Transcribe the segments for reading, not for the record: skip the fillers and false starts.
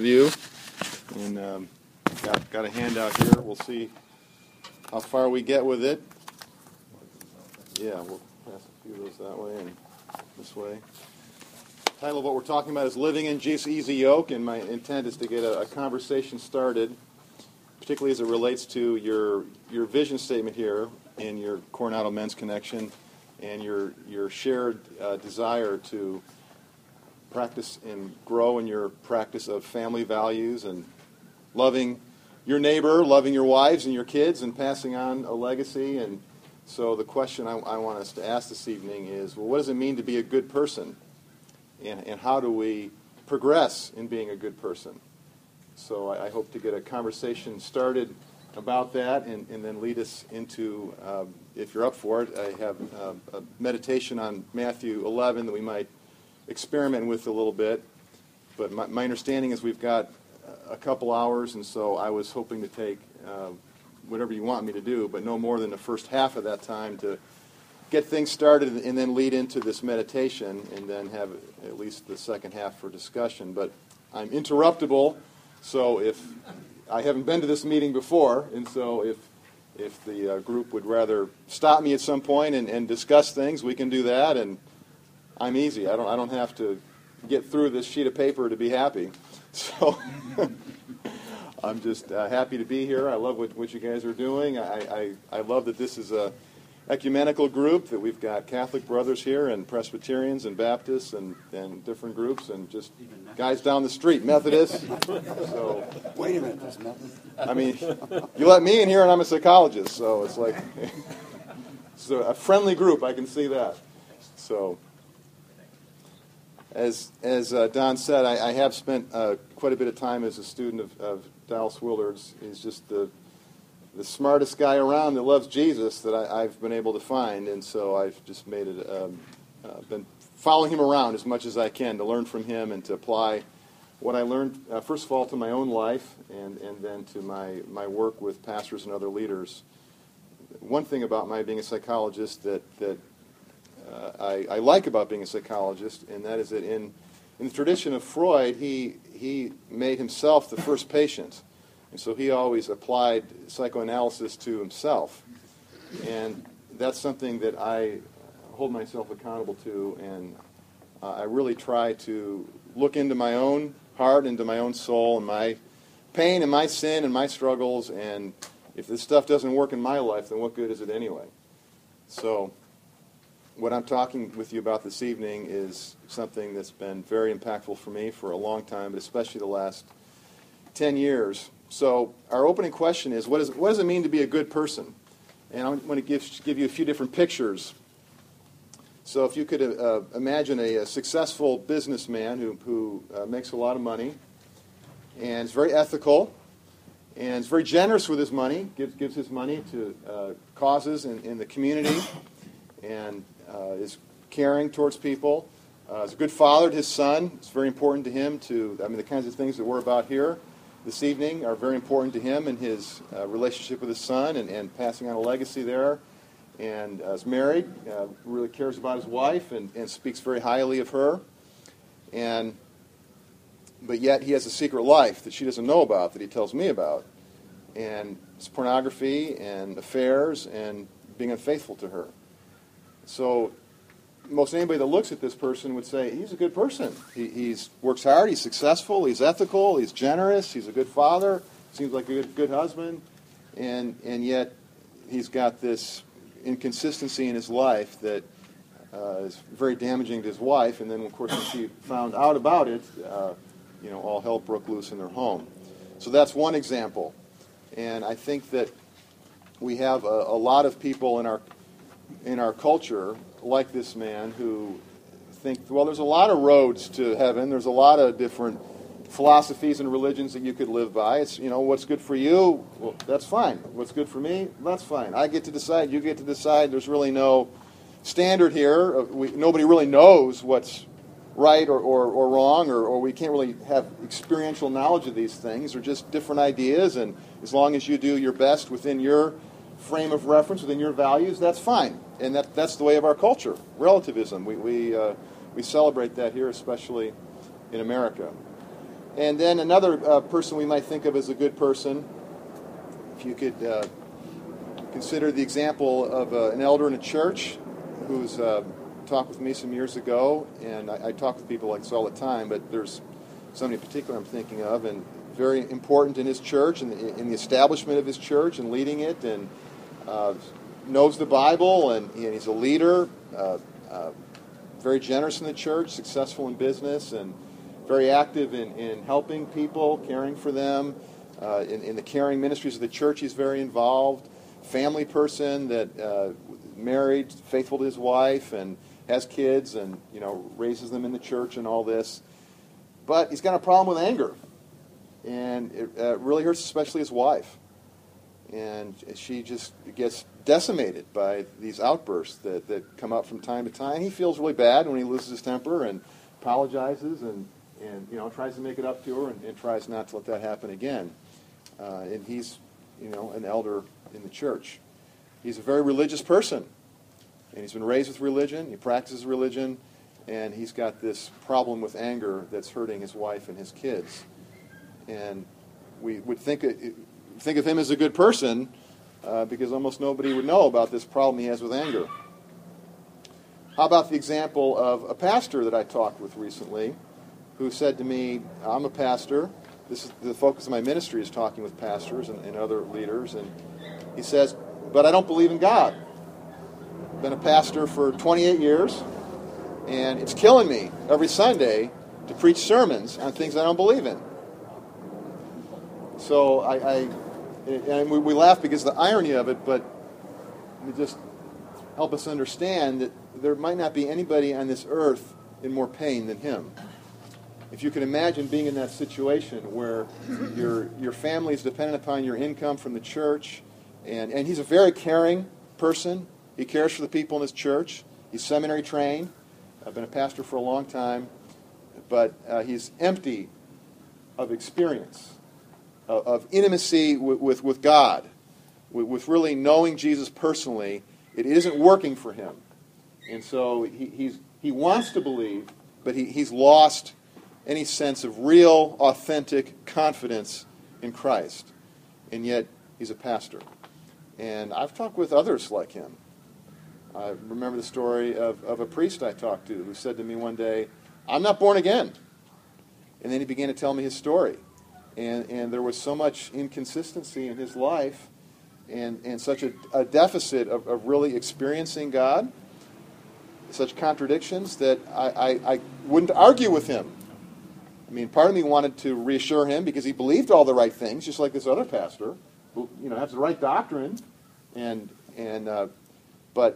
you, and got a handout here. We'll see how far we get with it. Yeah, we'll pass a few of those that way and this way. The title of what we're talking about is Living in Jesus' Easy Yoke, and my intent is to get a conversation started, particularly as it relates to your vision statement here in your Coronado Men's Connection and your shared desire to practice and grow in your practice of family values and loving your neighbor, loving your wives and your kids, and passing on a legacy. And so the question I want us to ask this evening is, well, what does it mean to be a good person? And how do we progress in being a good person? So I hope to get a conversation started about that and then lead us into, if you're up for it, I have a meditation on Matthew 11 that we might experiment with a little bit. But my understanding is we've got a couple hours, and so I was hoping to take whatever you want me to do, but no more than the first half of that time to get things started and then lead into this meditation and then have at least the second half for discussion. But I'm interruptible, so if I haven't been to this meeting before, and so if the group would rather stop me at some point and discuss things, we can do that, and I'm easy. I don't have to get through this sheet of paper to be happy. So I'm just happy to be here. I love what you guys are doing. I love that this is a ecumenical group, that we've got Catholic brothers here and Presbyterians and Baptists and different groups and just guys down the street, Methodists. So, wait a minute, there's Methodist? I mean, you let me in here and I'm a psychologist, so it's like it's a friendly group, I can see that. So, as Don said, I have spent quite a bit of time as a student of Dallas Willard's. He's just the smartest guy around that loves Jesus that I've been able to find, and so I've just made it, been following him around as much as I can to learn from him and to apply what I learned, first of all, to my own life and then to my work with pastors and other leaders. One thing about my being a psychologist that I like about being a psychologist, and that is that in the tradition of Freud, he made himself the first patient. And so he always applied psychoanalysis to himself. And that's something that I hold myself accountable to, and I really try to look into my own heart, into my own soul, and my pain and my sin and my struggles, and if this stuff doesn't work in my life, then what good is it anyway? So what I'm talking with you about this evening is something that's been very impactful for me for a long time, but especially the last 10 years. So our opening question is, what does it mean to be a good person? And I'm going to give you a few different pictures. So if you could imagine a successful businessman who makes a lot of money and is very ethical and is very generous with his money, gives his money to causes in the community, and is caring towards people, is a good father to his son. It's very important to him the kinds of things that we're about here this evening are very important to him in his relationship with his son and passing on a legacy there. And is married, really cares about his wife and speaks very highly of her. But yet he has a secret life that she doesn't know about, that he tells me about. And it's pornography and affairs and being unfaithful to her. So most anybody that looks at this person would say, he's a good person. He works hard, he's successful, he's ethical, he's generous, he's a good father, seems like a good husband, and yet he's got this inconsistency in his life that is very damaging to his wife, and then, of course, when she found out about it, all hell broke loose in their home. So that's one example. And I think that we have a lot of people in our culture like this man who think, well, there's a lot of roads to heaven. There's a lot of different philosophies and religions that you could live by. It's, what's good for you, well, that's fine. What's good for me, that's fine. I get to decide, you get to decide. There's really no standard here. Nobody really knows what's right or wrong, or we can't really have experiential knowledge of these things. They're just different ideas, and as long as you do your best within your frame of reference, within your values, that's fine. And that's the way of our culture, relativism. We celebrate that here, especially in America. And then another person we might think of as a good person, if you could consider the example of an elder in a church who's talked with me some years ago, and I talk with people like this all the time, but there's somebody in particular I'm thinking of, and very important in his church and in the establishment of his church and leading it, and knows the Bible, and he's a leader, very generous in the church, successful in business, and very active in helping people, caring for them. In the caring ministries of the church, he's very involved. Family person that married, faithful to his wife, and has kids, and raises them in the church and all this. But he's got a problem with anger, and it really hurts especially his wife. And she just gets decimated by these outbursts that come up from time to time. He feels really bad when he loses his temper and apologizes and tries to make it up to her and tries not to let that happen again. And he's an elder in the church. He's a very religious person, and he's been raised with religion. He practices religion, and he's got this problem with anger that's hurting his wife and his kids. And we would think of him as a good person because almost nobody would know about this problem he has with anger. How about the example of a pastor that I talked with recently who said to me, I'm a pastor. This is the focus of my ministry, is talking with pastors and other leaders. And he says, but I don't believe in God. I've been a pastor for 28 years, and it's killing me every Sunday to preach sermons on things I don't believe in. So we laugh because of the irony of it, but it just help us understand that there might not be anybody on this earth in more pain than him. If you can imagine being in that situation where your family is dependent upon your income from the church, and he's a very caring person. He cares for the people in his church. He's seminary trained. I've been a pastor for a long time, but he's empty of experience, of intimacy with God, with really knowing Jesus personally. It isn't working for him. And so he wants to believe, but he's lost any sense of real, authentic confidence in Christ. And yet, he's a pastor. And I've talked with others like him. I remember the story of a priest I talked to who said to me one day, I'm not born again. And then he began to tell me his story. And there was so much inconsistency in his life and such a deficit of really experiencing God, such contradictions that I wouldn't argue with him. I mean, part of me wanted to reassure him because he believed all the right things, just like this other pastor, who has the right doctrine, but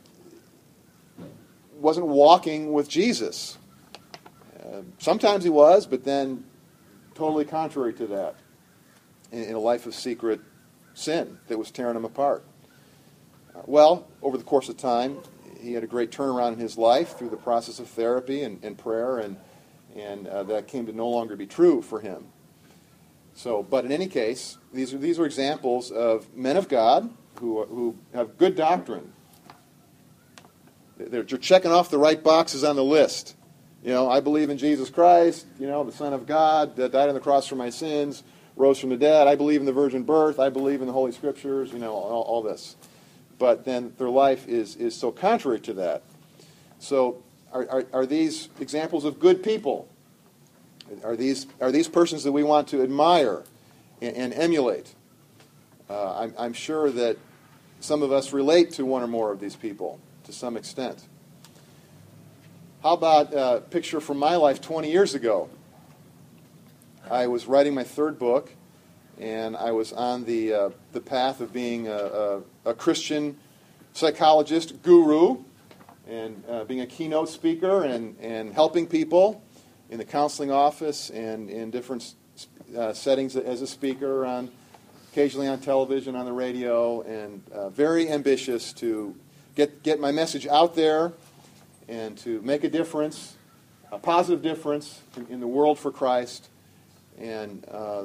wasn't walking with Jesus. Sometimes he was, but then totally contrary to that, in a life of secret sin that was tearing him apart. Well, over the course of time, he had a great turnaround in his life through the process of therapy and prayer, and that came to no longer be true for him. So, but in any case, these are examples of men of God who have good doctrine. They're checking off the right boxes on the list. I believe in Jesus Christ, the Son of God that died on the cross for my sins, rose from the dead. I believe in the virgin birth. I believe in the Holy Scriptures, all this. But then their life is so contrary to that. So are these examples of good people? Are these persons that we want to admire and emulate? I'm sure that some of us relate to one or more of these people to some extent. How about a picture from my life 20 years ago? I was writing my third book, and I was on the path of being a Christian psychologist guru, and being a keynote speaker and helping people in the counseling office and in different settings as a speaker, occasionally on television, on the radio, and very ambitious to get my message out there and to make a difference, a positive difference in the world for Christ. And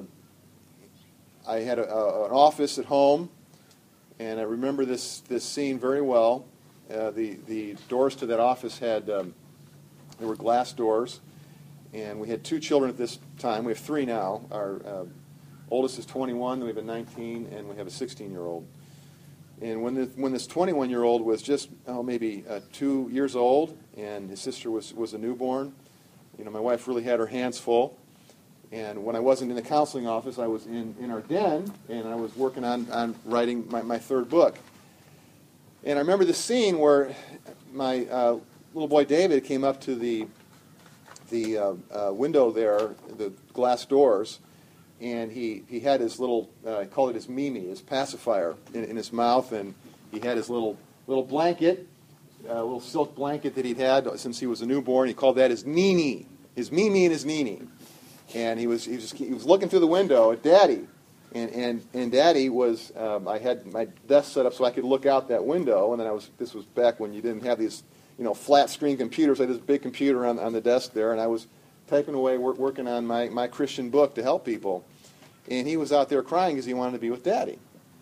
I had an office at home, and I remember this scene very well. The doors to that office there were glass doors, And we had 2 children at this time. We have 3 now. Our oldest is 21, then we have a 19, and we have a 16-year-old. And when this 21-year-old was just maybe 2 years old, and his sister was a newborn, my wife really had her hands full. And when I wasn't in the counseling office, I was in our den, and I was working on writing my 3rd book. And I remember the scene where my little boy David came up to the window there, the glass doors, and he had his little, I call it his Mimi, his pacifier in his mouth, and he had his little blanket, little silk blanket that he'd had since he was a newborn. He called that his Nini, his Mimi and his Nini. And he was looking through the window at Daddy, and Daddy was, I had my desk set up so I could look out that window, and then this was back when you didn't have these, flat screen computers. I had this big computer on the desk there, and I was typing away, working on my Christian book to help people. And he was out there crying because he wanted to be with Daddy.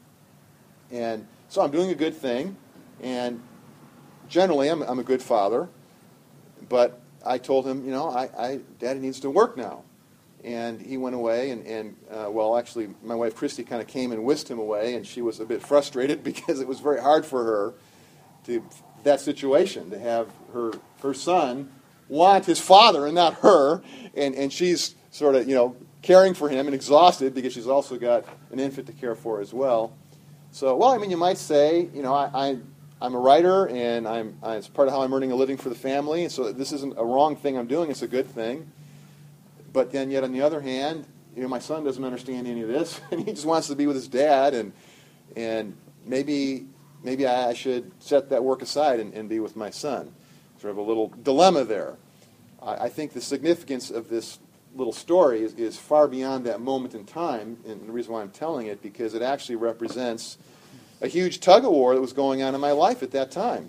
And so I'm doing a good thing, and generally I'm a good father, but I told him, Daddy needs to work now. And he went away, and actually, my wife Christy kind of came and whisked him away, and she was a bit frustrated because it was very hard for her that situation, to have her son want his father and not her, and she's sort of, caring for him and exhausted because she's also got an infant to care for as well. So, you might say, I'm a writer, and it's part of how I'm earning a living for the family, so this isn't a wrong thing I'm doing, it's a good thing. But then yet on the other hand, my son doesn't understand any of this, and he just wants to be with his dad, and maybe I should set that work aside and be with my son. Sort of a little dilemma there. I think the significance of this little story is far beyond that moment in time, and the reason why I'm telling it, because it actually represents a huge tug-of-war that was going on in my life at that time.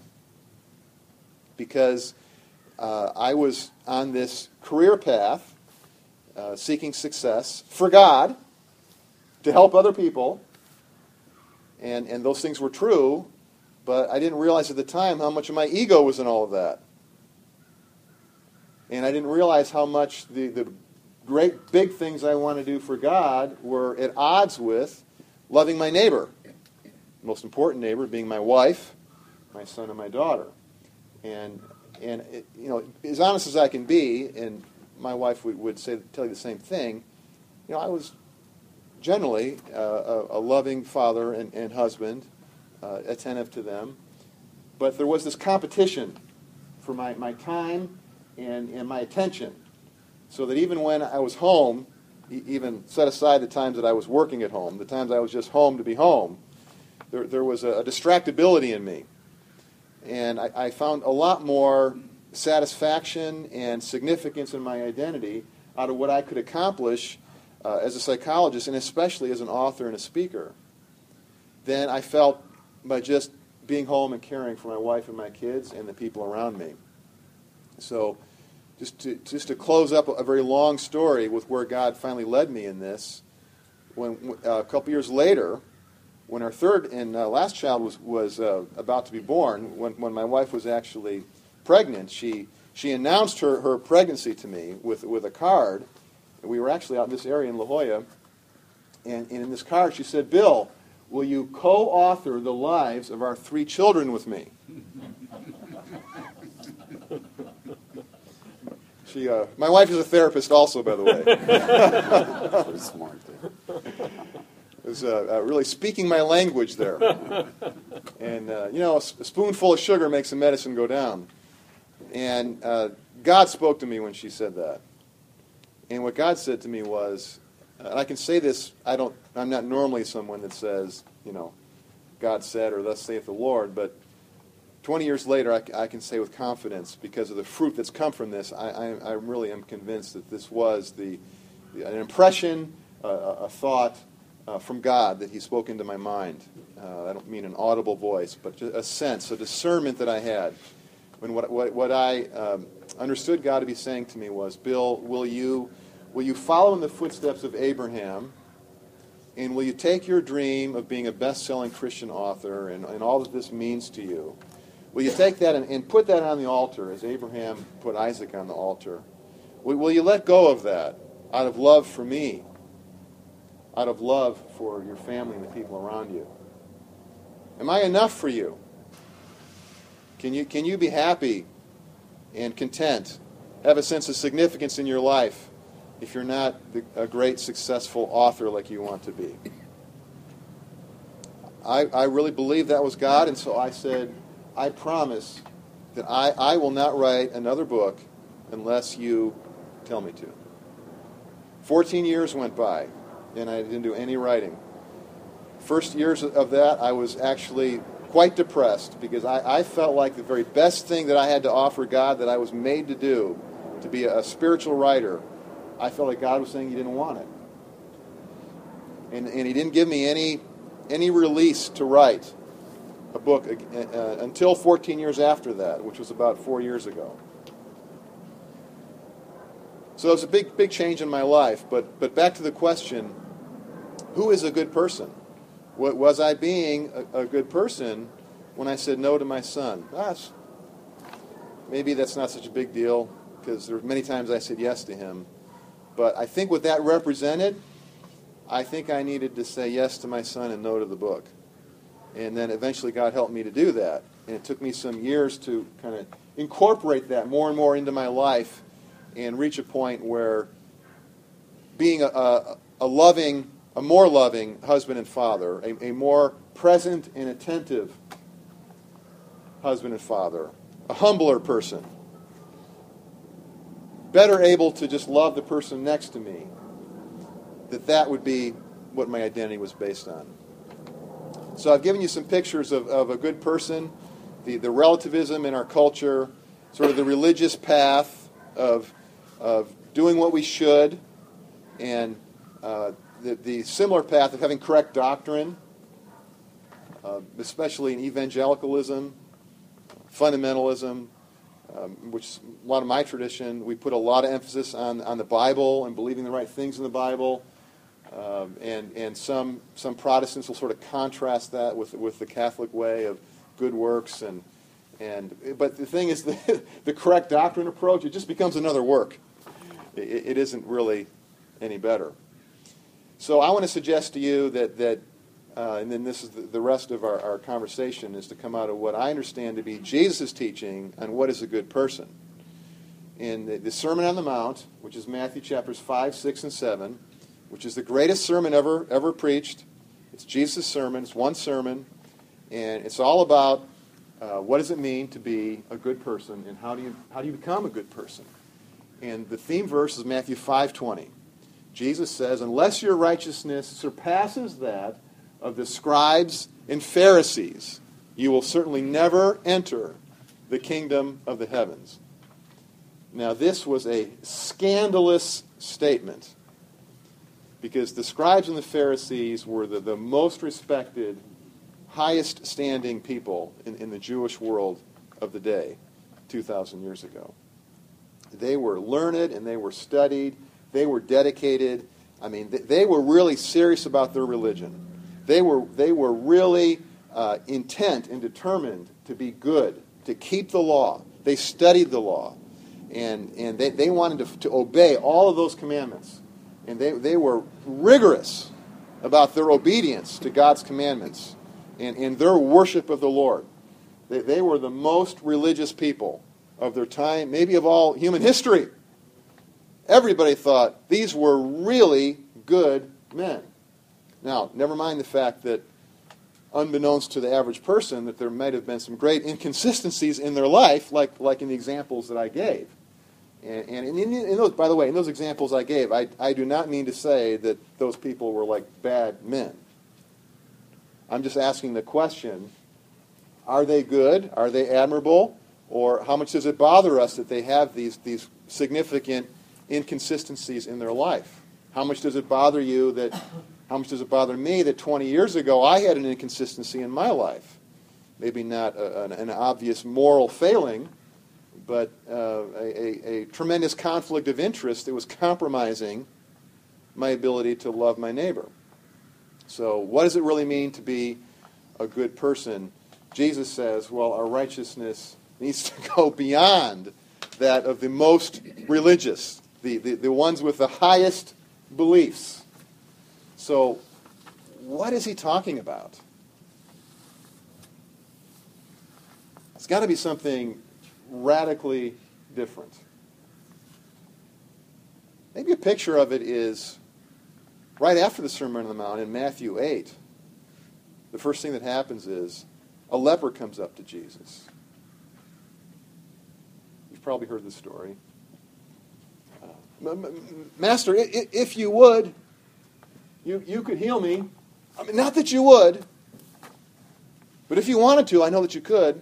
Because I was on this career path, seeking success for God, to help other people, and those things were true, but I didn't realize at the time how much of my ego was in all of that. And I didn't realize how much the great big things I want to do for God were at odds with loving my neighbor. The most important neighbor being my wife, my son, and my daughter. And it, as honest as I can be, and my wife would tell you the same thing, I was generally a loving father and husband, attentive to them. But there was this competition for my time and my attention. So that even when I was home, even set aside the times that I was working at home, the times I was just home to be home, there was a distractibility in me. And I found a lot more satisfaction and significance in my identity out of what I could accomplish as a psychologist, and especially as an author and a speaker, than I felt by just being home and caring for my wife and my kids and the people around me. So just to close up a very long story with where God finally led me in this, when a couple years later, when our third and last child was about to be born, when my wife was actually pregnant, she announced her pregnancy to me with a card. We were actually out in this area in La Jolla, and in this card she said, "Bill, will you co-author the lives of our 3 children with me?" My wife is a therapist also, by the way. Very smart there. It was really speaking my language there. And, a spoonful of sugar makes the medicine go down. And God spoke to me when she said that. And what God said to me was, and I can say this, I'm not normally someone that says, God said or thus saith the Lord, but 20 years later, I can say with confidence, because of the fruit that's come from this, I really am convinced that this was an impression, a thought from God that He spoke into my mind. I don't mean an audible voice, but just a sense, a discernment that I had. When what I understood God to be saying to me was, "Bill, will you follow in the footsteps of Abraham, and will you take your dream of being a best-selling Christian author and all that this means to you, will you take that and put that on the altar as Abraham put Isaac on the altar? Will you let go of that out of love for me, out of love for your family and the people around you? Am I enough for you? Can you be happy and content, have a sense of significance in your life if you're not a great, successful author like you want to be? I really believe that was God, and so I said, I promise that I will not write another book unless you tell me to. 14 years went by, and I didn't do any writing. First years of that, I was actually quite depressed because I felt like the very best thing that I had to offer God, that I was made to do, to be a spiritual writer, I felt like God was saying He didn't want it. And He didn't give me any release to write a book until 14 years after that, which was about 4 years ago. So it was a big change in my life. But back to the question, who is a good person? Was I being a good person when I said no to my son? Gosh, maybe that's not such a big deal, because there were many times I said yes to him. But I think what that represented, I think I needed to say yes to my son and no to the book. And then eventually God helped me to do that. And it took me some years to kind of incorporate that more and more into my life and reach a point where being a more loving husband and father, a more present and attentive husband and father, a humbler person, better able to just love the person next to me, that would be what my identity was based on. So I've given you some pictures of a good person, the relativism in our culture, sort of the religious path of doing what we should, and the similar path of having correct doctrine, especially in evangelicalism, fundamentalism, which a lot of my tradition, we put a lot of emphasis on the Bible and believing the right things in the Bible. And some Protestants will sort of contrast that with the Catholic way of good works, but the thing is, the correct doctrine approach, it just becomes another work. It isn't really any better. So I want to suggest to you that and then this is the rest of our conversation, is to come out of what I understand to be Jesus' teaching on what is a good person. In the Sermon on the Mount, which is Matthew chapters 5, 6, and 7, which is the greatest sermon ever preached. It's Jesus' sermon. It's one sermon. And it's all about what does it mean to be a good person, and how do you become a good person. And the theme verse is Matthew 5:20. Jesus says, unless your righteousness surpasses that of the scribes and Pharisees, you will certainly never enter the kingdom of the heavens. Now, this was a scandalous statement, because the scribes and the Pharisees were the most respected, highest standing people in the Jewish world of the day, 2,000 years ago. They were learned and they were studied. They were dedicated. I mean, they were really serious about their religion. They were really intent and determined to be good, to keep the law. They studied the law. And they wanted to obey all of those commandments. And they were rigorous about their obedience to God's commandments and their worship of the Lord. They were the most religious people of their time, maybe of all human history. Everybody thought these were really good men. Now, never mind the fact that, unbeknownst to the average person, that there might have been some great inconsistencies in their life, like in the examples that I gave. And in those, by the way, in those examples I gave, I do not mean to say that those people were like bad men. I'm just asking the question, are they good? Are they admirable? Or how much does it bother us that they have these significant inconsistencies in their life? How much does it bother you how much does it bother me that 20 years ago I had an inconsistency in my life? Maybe not an obvious moral failing, but a tremendous conflict of interest that was compromising my ability to love my neighbor. So what does it really mean to be a good person? Jesus says, well, our righteousness needs to go beyond that of the most religious. the ones with the highest beliefs. So, what is he talking about? It's got to be something radically different. Maybe a picture of it is right after the Sermon on the Mount in Matthew 8. The first thing that happens is a leper comes up to Jesus. You've probably heard this story. Master, if you would, you could heal me. I mean, not that you would, but if you wanted to, I know that you could.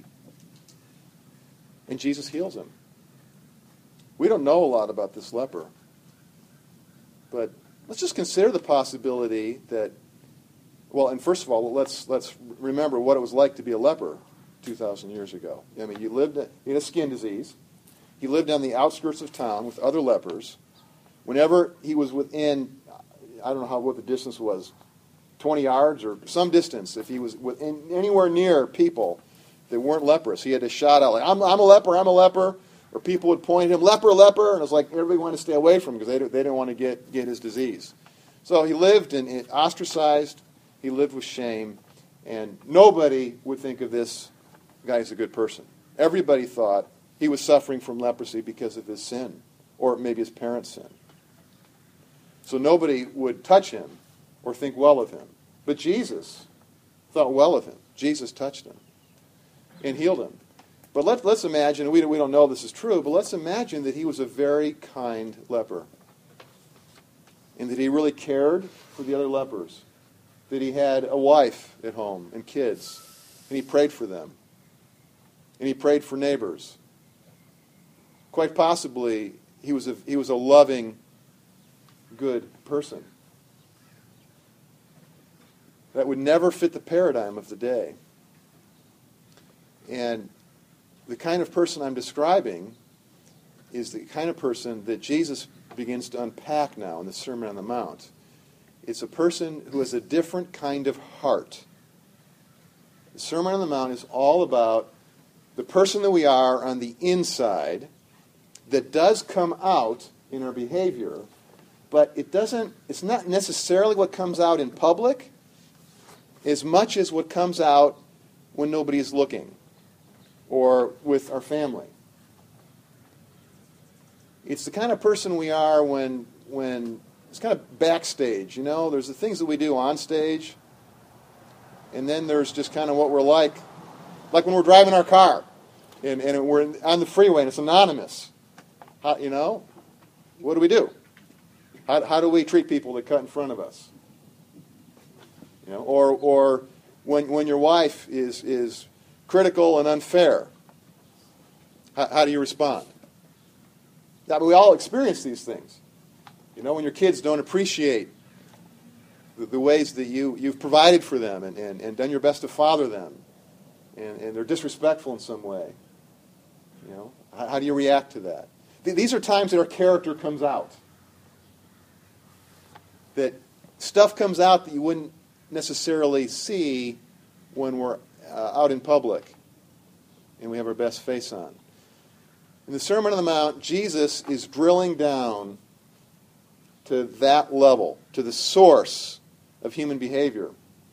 And Jesus heals him. We don't know a lot about this leper, but let's just consider the possibility that, well, and first of all, let's remember what it was like to be a leper 2,000 years ago. I mean, you had a skin disease. He lived on the outskirts of town with other lepers. Whenever he was within, I don't know what the distance was, 20 yards or some distance, if he was within anywhere near people that weren't leprous, he had to shout out, like, I'm a leper, I'm a leper. Or people would point at him, leper, leper, and it was like everybody wanted to stay away from him because they didn't want to get his disease. So he lived in ostracized, he lived with shame, and nobody would think of this guy as a good person. Everybody thought he was suffering from leprosy because of his sin, or maybe his parents' sin. So nobody would touch him or think well of him. But Jesus thought well of him. Jesus touched him and healed him. But let's imagine, we don't know this is true, but let's imagine that he was a very kind leper. And that he really cared for the other lepers. That he had a wife at home and kids. And he prayed for them. And he prayed for neighbors. Quite possibly, he was a loving, good person. That would never fit the paradigm of the day. And the kind of person I'm describing is the kind of person that Jesus begins to unpack now in the Sermon on the Mount. It's a person who has a different kind of heart. The Sermon on the Mount is all about the person that we are on the inside that does come out in our behavior, but it's not necessarily what comes out in public as much as what comes out when nobody is looking, or with our family. It's the kind of person we are when it's kind of backstage, you know? There's the things that we do on stage, and then there's just kind of what we're like when we're driving our car, and we're on the freeway, and it's anonymous. How, you know? What do? How do we treat people that cut in front of us? You know, or when your wife is critical and unfair. How do you respond? Now, we all experience these things. You know, when your kids don't appreciate the ways that you've provided for them and done your best to father them, and they're disrespectful in some way. You know, how do you react to that? These are times that our character comes out. That stuff comes out that you wouldn't necessarily see when we're out in public and we have our best face on. In the Sermon on the Mount, Jesus is drilling down to that level, to the source of human behavior.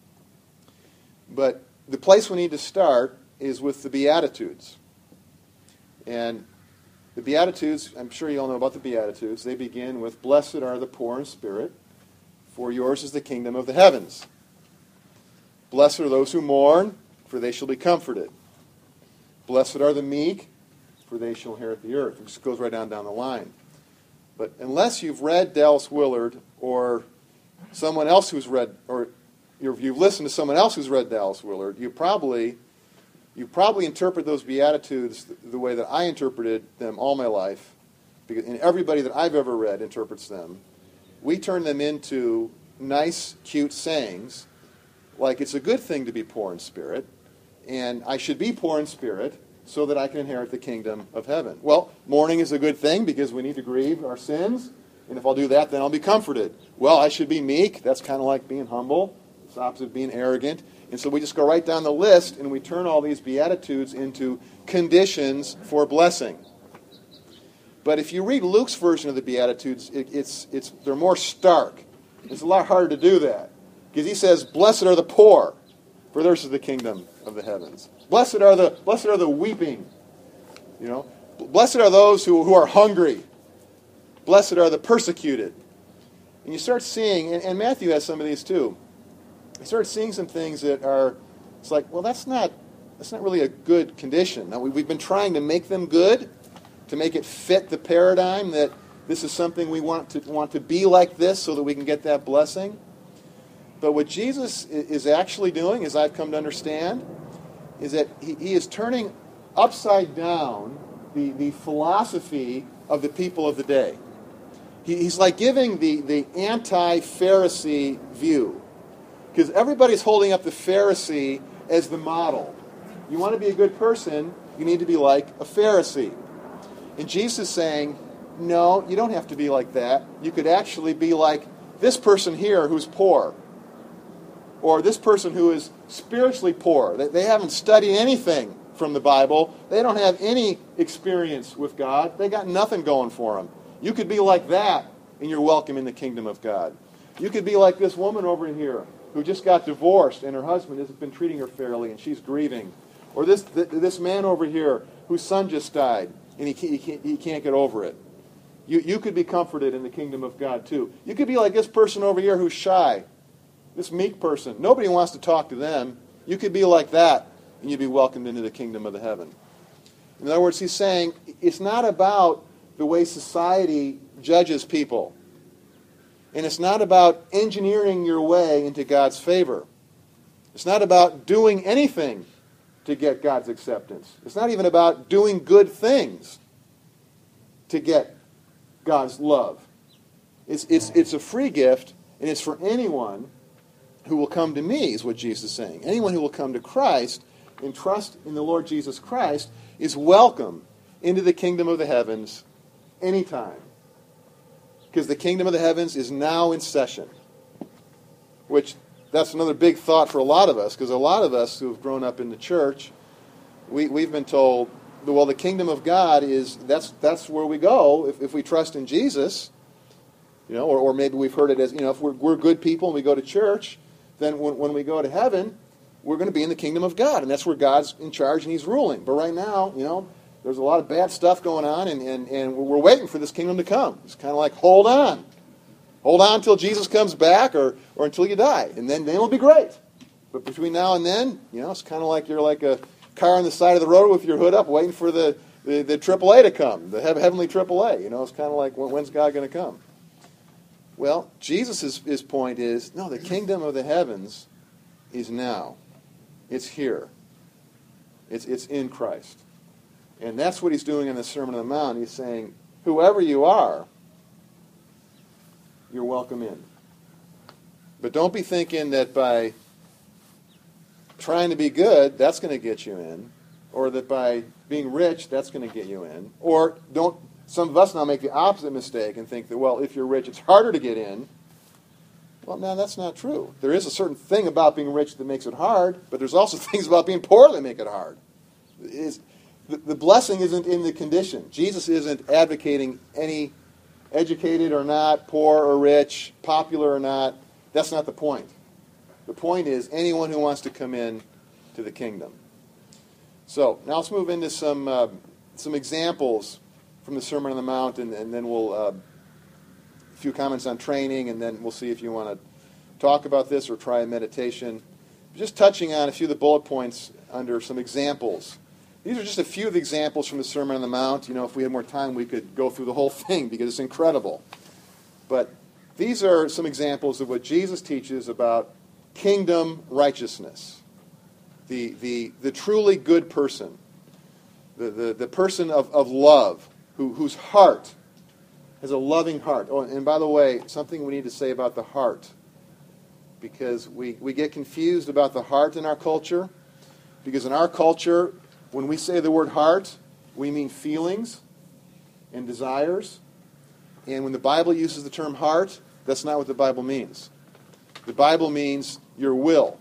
But the place we need to start is with the Beatitudes. And the Beatitudes, I'm sure you all know about the Beatitudes, they begin with, "Blessed are the poor in spirit, for yours is the kingdom of the heavens. Blessed are those who mourn, for they shall be comforted. Blessed are the meek, for they shall inherit the earth." It just goes right down the line. But unless you've read Dallas Willard, or someone else who's read, or you've listened to someone else who's read Dallas Willard, you probably interpret those Beatitudes the way that I interpreted them all my life, and everybody that I've ever read interprets them. We turn them into nice, cute sayings, like it's a good thing to be poor in spirit, and I should be poor in spirit so that I can inherit the kingdom of heaven. Well, mourning is a good thing because we need to grieve our sins, and if I'll do that, then I'll be comforted. Well, I should be meek. That's kind of like being humble. It's opposite of being arrogant. And so we just go right down the list, and we turn all these Beatitudes into conditions for blessing. But if you read Luke's version of the Beatitudes, they're more stark. It's a lot harder to do that. Because he says, blessed are the poor, for theirs is the kingdom of the heavens. Blessed are the weeping. Blessed are those who are hungry. Blessed are the persecuted. And you start seeing, and Matthew has some of these too, you start seeing some things that are, it's like, well, that's not really a good condition. Now, we've been trying to make them good, to make it fit the paradigm that this is something we want to be like this so that we can get that blessing. But what Jesus is actually doing, as I've come to understand, is that he is turning upside down the philosophy of the people of the day. He's like giving the anti-Pharisee view. Because everybody's holding up the Pharisee as the model. You want to be a good person, you need to be like a Pharisee. And Jesus is saying, no, you don't have to be like that. You could actually be like this person here who's poor. Or this person who is spiritually poor. They haven't studied anything from the Bible. They don't have any experience with God. They got nothing going for them. You could be like that, and you're welcome in the kingdom of God. You could be like this woman over here who just got divorced, and her husband hasn't been treating her fairly, and she's grieving. Or this man over here whose son just died, and he can't get over it. You could be comforted in the kingdom of God, too. You could be like this person over here who's shy. This meek person. Nobody wants to talk to them. You could be like that, and you'd be welcomed into the kingdom of the heaven. In other words, he's saying it's not about the way society judges people. And it's not about engineering your way into God's favor. It's not about doing anything to get God's acceptance. It's not even about doing good things to get God's love. It's a free gift, and it's for anyone who will come to me, is what Jesus is saying. Anyone who will come to Christ and trust in the Lord Jesus Christ is welcome into the kingdom of the heavens anytime. Because the kingdom of the heavens is now in session. Which, that's another big thought for a lot of us, because a lot of us who have grown up in the church, we've been told, well, the kingdom of God is, that's where we go if we trust in Jesus. Or maybe we've heard it as, if we're good people and we go to church, then when we go to heaven, we're going to be in the kingdom of God, and that's where God's in charge and He's ruling. But right now, there's a lot of bad stuff going on, and we're waiting for this kingdom to come. It's kind of like, hold on. Hold on until Jesus comes back or until you die, and then it'll be great. But between now and then, it's kind of like you're like a car on the side of the road with your hood up waiting for the AAA to come, the heavenly AAA. It's kind of like, when's God going to come? Well, Jesus' his point is, no, the kingdom of the heavens is now. It's here. It's in Christ. And that's what he's doing in the Sermon on the Mount. He's saying, whoever you are, you're welcome in. But don't be thinking that by trying to be good, that's going to get you in. Or that by being rich, that's going to get you in. Or some of us now make the opposite mistake and think that, well, if you're rich, it's harder to get in. Well, no, that's not true. There is a certain thing about being rich that makes it hard, but there's also things about being poor that make it hard. The blessing isn't in the condition. Jesus isn't advocating any educated or not, poor or rich, popular or not. That's not the point. The point is anyone who wants to come in to the kingdom. So now let's move into some examples from the Sermon on the Mount, and then we'll a few comments on training, and then we'll see if you want to talk about this or try a meditation. Just touching on a few of the bullet points under some examples. These are just a few of the examples from the Sermon on the Mount. If we had more time, we could go through the whole thing because it's incredible. But these are some examples of what Jesus teaches about kingdom righteousness. The truly good person. The person of love, whose heart has a loving heart. Oh, and by the way, something we need to say about the heart. Because we get confused about the heart in our culture. Because in our culture, when we say the word heart, we mean feelings and desires. And when the Bible uses the term heart, that's not what the Bible means. The Bible means your will,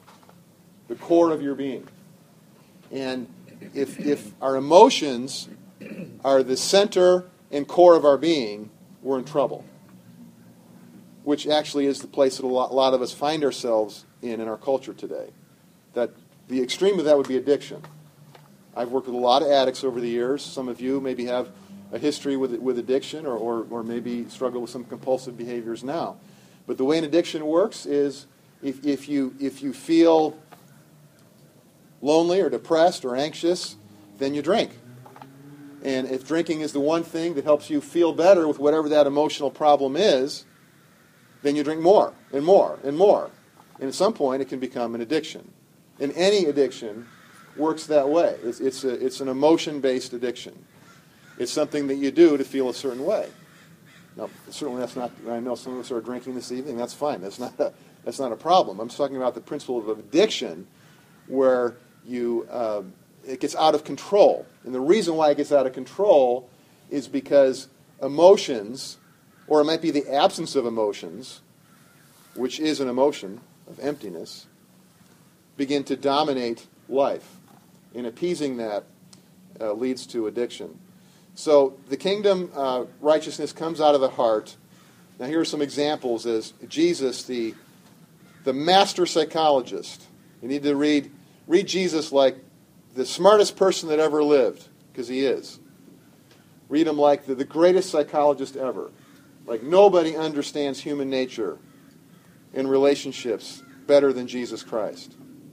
the core of your being. And if our emotions are the center and core of our being, we're in trouble. Which actually is the place that a lot of us find ourselves in our culture today. That the extreme of that would be addiction. I've worked with a lot of addicts over the years. Some of you maybe have a history with addiction or maybe struggle with some compulsive behaviors now. But the way an addiction works is if you feel lonely or depressed or anxious, then you drink. And if drinking is the one thing that helps you feel better with whatever that emotional problem is, then you drink more and more and more. And at some point it can become an addiction. And any addiction works that way. It's an emotion-based addiction. It's something that you do to feel a certain way. Now, certainly that's not, I know some of us are drinking this evening, that's fine. That's not a problem. I'm talking about the principle of addiction where it gets out of control. And the reason why it gets out of control is because emotions, or it might be the absence of emotions, which is an emotion of emptiness, begin to dominate life. And appeasing that leads to addiction. So the kingdom righteousness comes out of the heart. Now here are some examples as Jesus, the master psychologist. You need to read Jesus like the smartest person that ever lived, because he is. Read him like the greatest psychologist ever. Like nobody understands human nature and relationships better than Jesus Christ.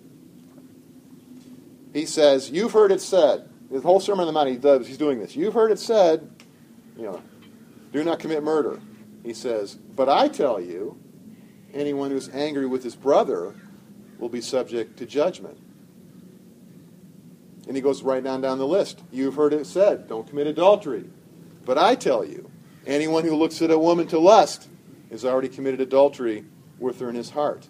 He says, you've heard it said, the whole Sermon on the Mount he's doing this. You've heard it said, do not commit murder. He says, but I tell you, anyone who's angry with his brother will be subject to judgment. And he goes right down the list. You've heard it said, don't commit adultery. But I tell you, anyone who looks at a woman to lust has already committed adultery with her in his heart.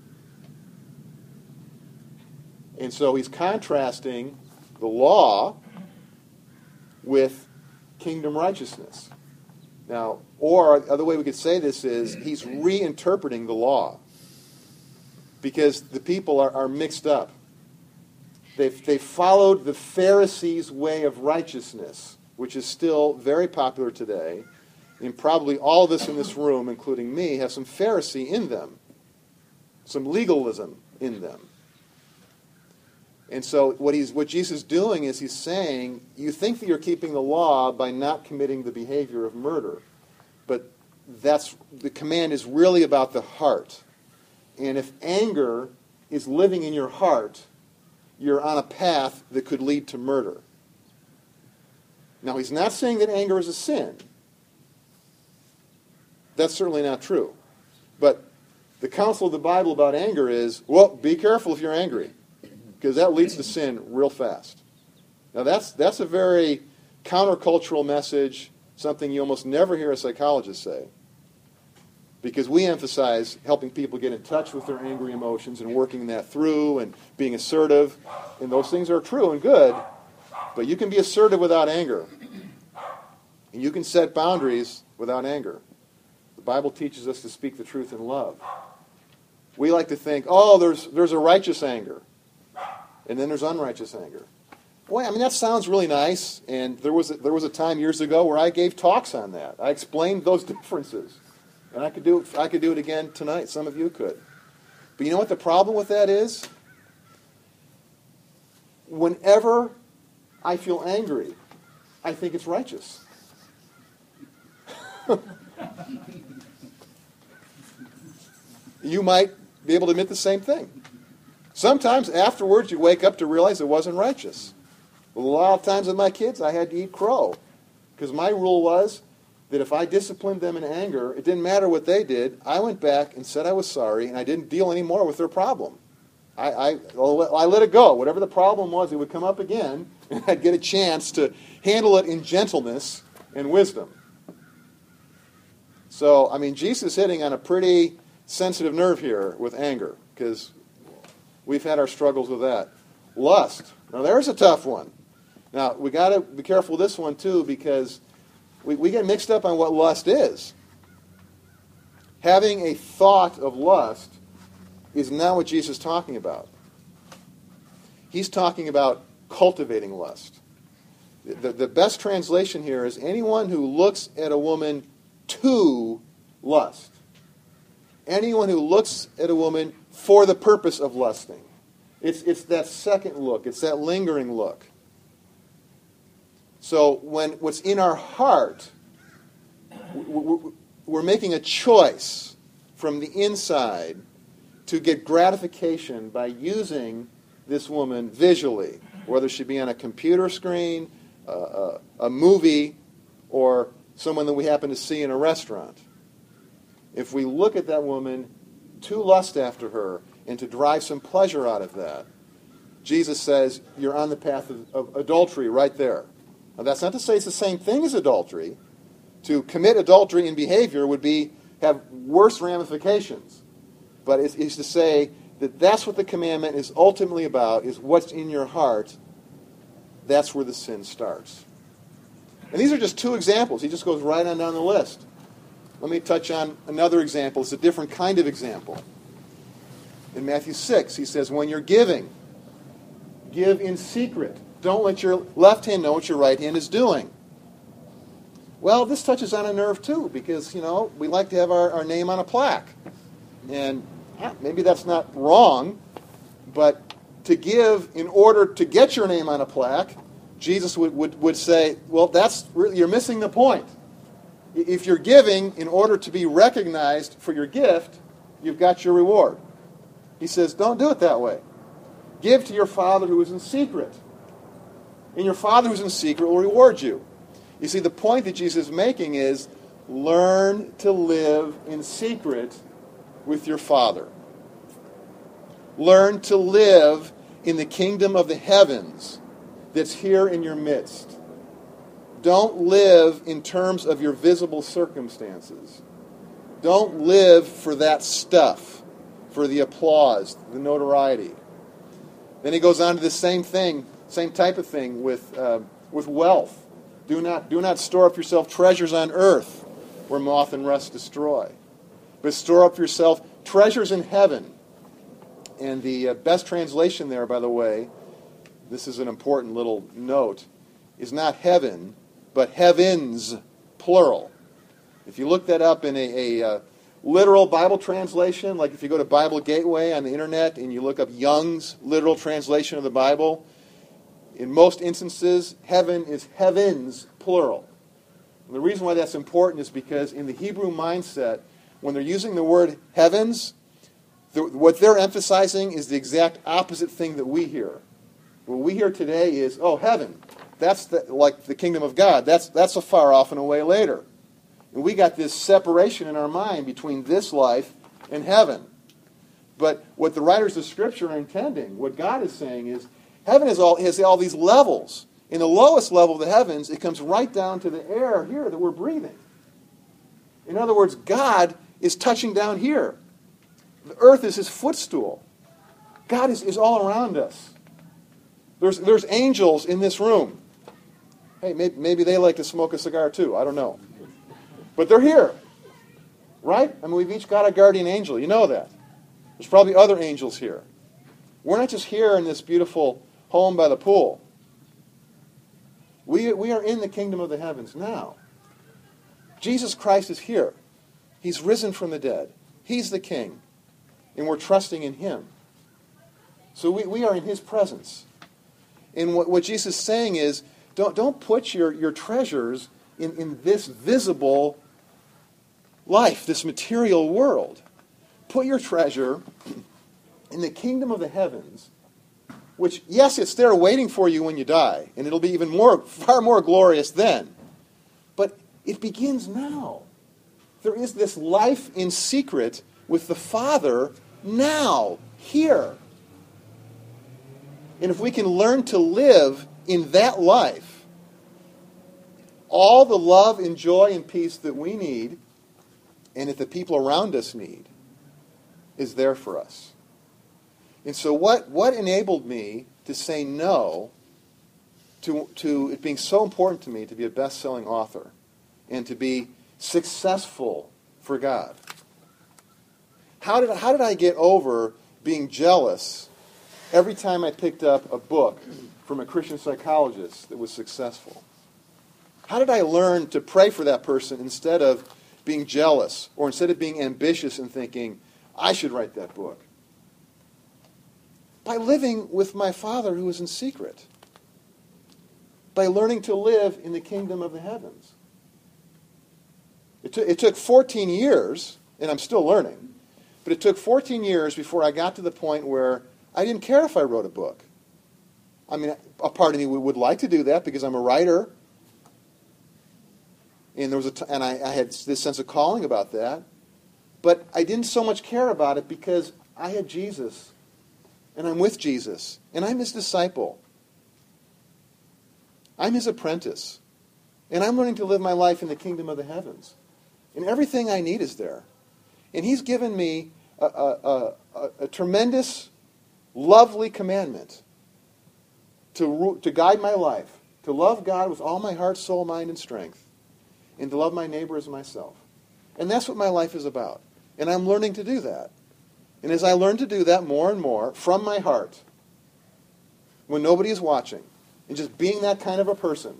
And so he's contrasting the law with kingdom righteousness. Now, or the other way we could say this is he's reinterpreting the law. Because the people are mixed up. They followed the Pharisees' way of righteousness, which is still very popular today. And probably all of us in this room, including me, have some Pharisee in them. Some legalism in them. And so what Jesus is doing is he's saying, you think that you're keeping the law by not committing the behavior of murder. But the command is really about the heart. And if anger is living in your heart, you're on a path that could lead to murder. Now, he's not saying that anger is a sin. That's certainly not true. But the counsel of the Bible about anger is, well, be careful if you're angry, because that leads to sin real fast. Now, that's a very countercultural message, something you almost never hear a psychologist say, because we emphasize helping people get in touch with their angry emotions and working that through and being assertive. And those things are true and good, but you can be assertive without anger. And you can set boundaries without anger. The Bible teaches us to speak the truth in love. We like to think, there's a righteous anger, and then there's unrighteous anger. Boy, I mean, that sounds really nice, and there was a time years ago where I gave talks on that. I explained those differences. And I could do it again tonight. Some of you could. But you know what the problem with that is? Whenever I feel angry, I think it's righteous. You might be able to admit the same thing. Sometimes afterwards you wake up to realize it wasn't righteous. Well, a lot of times with my kids I had to eat crow. Because my rule was that if I disciplined them in anger, it didn't matter what they did. I went back and said I was sorry, and I didn't deal anymore with their problem. I let it go. Whatever the problem was, it would come up again, and I'd get a chance to handle it in gentleness and wisdom. So, I mean, Jesus is hitting on a pretty sensitive nerve here with anger, because we've had our struggles with that. Lust. Now, there's a tough one. Now, we got to be careful with this one, too, because we get mixed up on what lust is. Having a thought of lust is not what Jesus is talking about. He's talking about cultivating lust. The best translation here is anyone who looks at a woman to lust. Anyone who looks at a woman for the purpose of lusting. It's that second look. It's that lingering look. So when what's in our heart, we're making a choice from the inside to get gratification by using this woman visually, whether she be on a computer screen, a movie, or someone that we happen to see in a restaurant. If we look at that woman to lust after her and to derive some pleasure out of that, Jesus says you're on the path of adultery right there. Now, that's not to say it's the same thing as adultery. To commit adultery in behavior would have worse ramifications. But it's to say that that's what the commandment is ultimately about, is what's in your heart. That's where the sin starts. And these are just two examples. He just goes right on down the list. Let me touch on another example. It's a different kind of example. In Matthew 6, he says, when you're giving, give in secret. Don't let your left hand know what your right hand is doing. Well, this touches on a nerve too, because, we like to have our name on a plaque. And maybe that's not wrong, but to give in order to get your name on a plaque, Jesus would say, well, you're missing the point. If you're giving in order to be recognized for your gift, you've got your reward. He says, don't do it that way. Give to your Father who is in secret. And your Father who is in secret will reward you. You see, the point that Jesus is making is learn to live in secret with your Father. Learn to live in the kingdom of the heavens that's here in your midst. Don't live in terms of your visible circumstances. Don't live for that stuff, for the applause, the notoriety. Then he goes on to the same thing, same type of thing with wealth. Do not store up yourself treasures on earth where moth and rust destroy, but store up yourself treasures in heaven. And the best translation there, by the way, this is an important little note, is not heaven, but heavens, plural. If you look that up in a literal Bible translation, like if you go to Bible Gateway on the internet and you look up Young's literal translation of the Bible, in most instances, heaven is heavens, plural. And the reason why that's important is because in the Hebrew mindset, when they're using the word heavens, what they're emphasizing is the exact opposite thing that we hear. What we hear today is, oh, heaven. That's like the kingdom of God. That's a far off and away later. And we got this separation in our mind between this life and heaven. But what the writers of Scripture are intending, what God is saying is, heaven has all these levels. In the lowest level of the heavens, it comes right down to the air here that we're breathing. In other words, God is touching down here. The earth is his footstool. God is all around us. There's angels in this room. Hey, maybe they like to smoke a cigar too. I don't know. But they're here. Right? I mean, we've each got a guardian angel. You know that. There's probably other angels here. We're not just here in this beautiful home by the pool. We are in the kingdom of the heavens now. Jesus Christ is here. He's risen from the dead. He's the king. And we're trusting in him. So we are in his presence. And what Jesus is saying is, don't put your treasures in this visible life, this material world. Put your treasure in the kingdom of the heavens, which, yes, it's there waiting for you when you die, and it'll be even far more glorious then. But it begins now. There is this life in secret with the Father now, here. And if we can learn to live in that life, all the love and joy and peace that we need, and that the people around us need, is there for us. And so what enabled me to say no to it being so important to me to be a best-selling author and to be successful for God? How did I get over being jealous every time I picked up a book from a Christian psychologist that was successful? How did I learn to pray for that person instead of being jealous or instead of being ambitious and thinking, I should write that book? By living with my Father who is in secret. By learning to live in the kingdom of the heavens. It took 14 years, and I'm still learning, but it took 14 years before I got to the point where I didn't care if I wrote a book. I mean, a part of me would like to do that because I'm a writer, and there was I had this sense of calling about that, but I didn't so much care about it because I had Jesus, and I'm with Jesus, and I'm his disciple. I'm his apprentice, and I'm learning to live my life in the kingdom of the heavens. And everything I need is there. And he's given me a tremendous, lovely commandment to guide my life, to love God with all my heart, soul, mind, and strength, and to love my neighbor as myself. And that's what my life is about. And I'm learning to do that. And as I learn to do that more and more from my heart, when nobody is watching, and just being that kind of a person,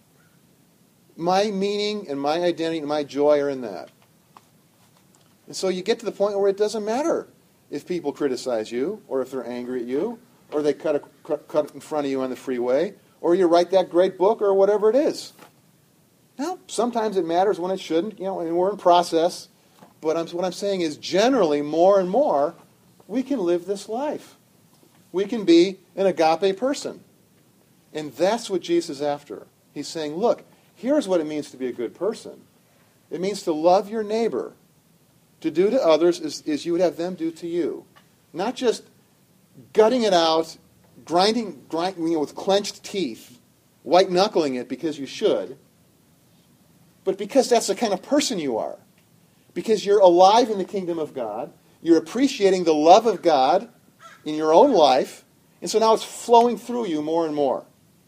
my meaning and my identity and my joy are in that. And so you get to the point where it doesn't matter if people criticize you, or if they're angry at you, or they cut in front of you on the freeway, or you write that great book, or whatever it is. Now, sometimes it matters when it shouldn't, and we're in process. But what I'm saying is, generally, more and more, we can live this life. We can be an agape person. And that's what Jesus is after. He's saying, look, here's what it means to be a good person. It means to love your neighbor. To do to others as you would have them do to you. Not just gutting it out, grinding with clenched teeth, white-knuckling it because you should, but because that's the kind of person you are. Because you're alive in the kingdom of God. You're appreciating the love of God in your own life. And so now it's flowing through you more and more.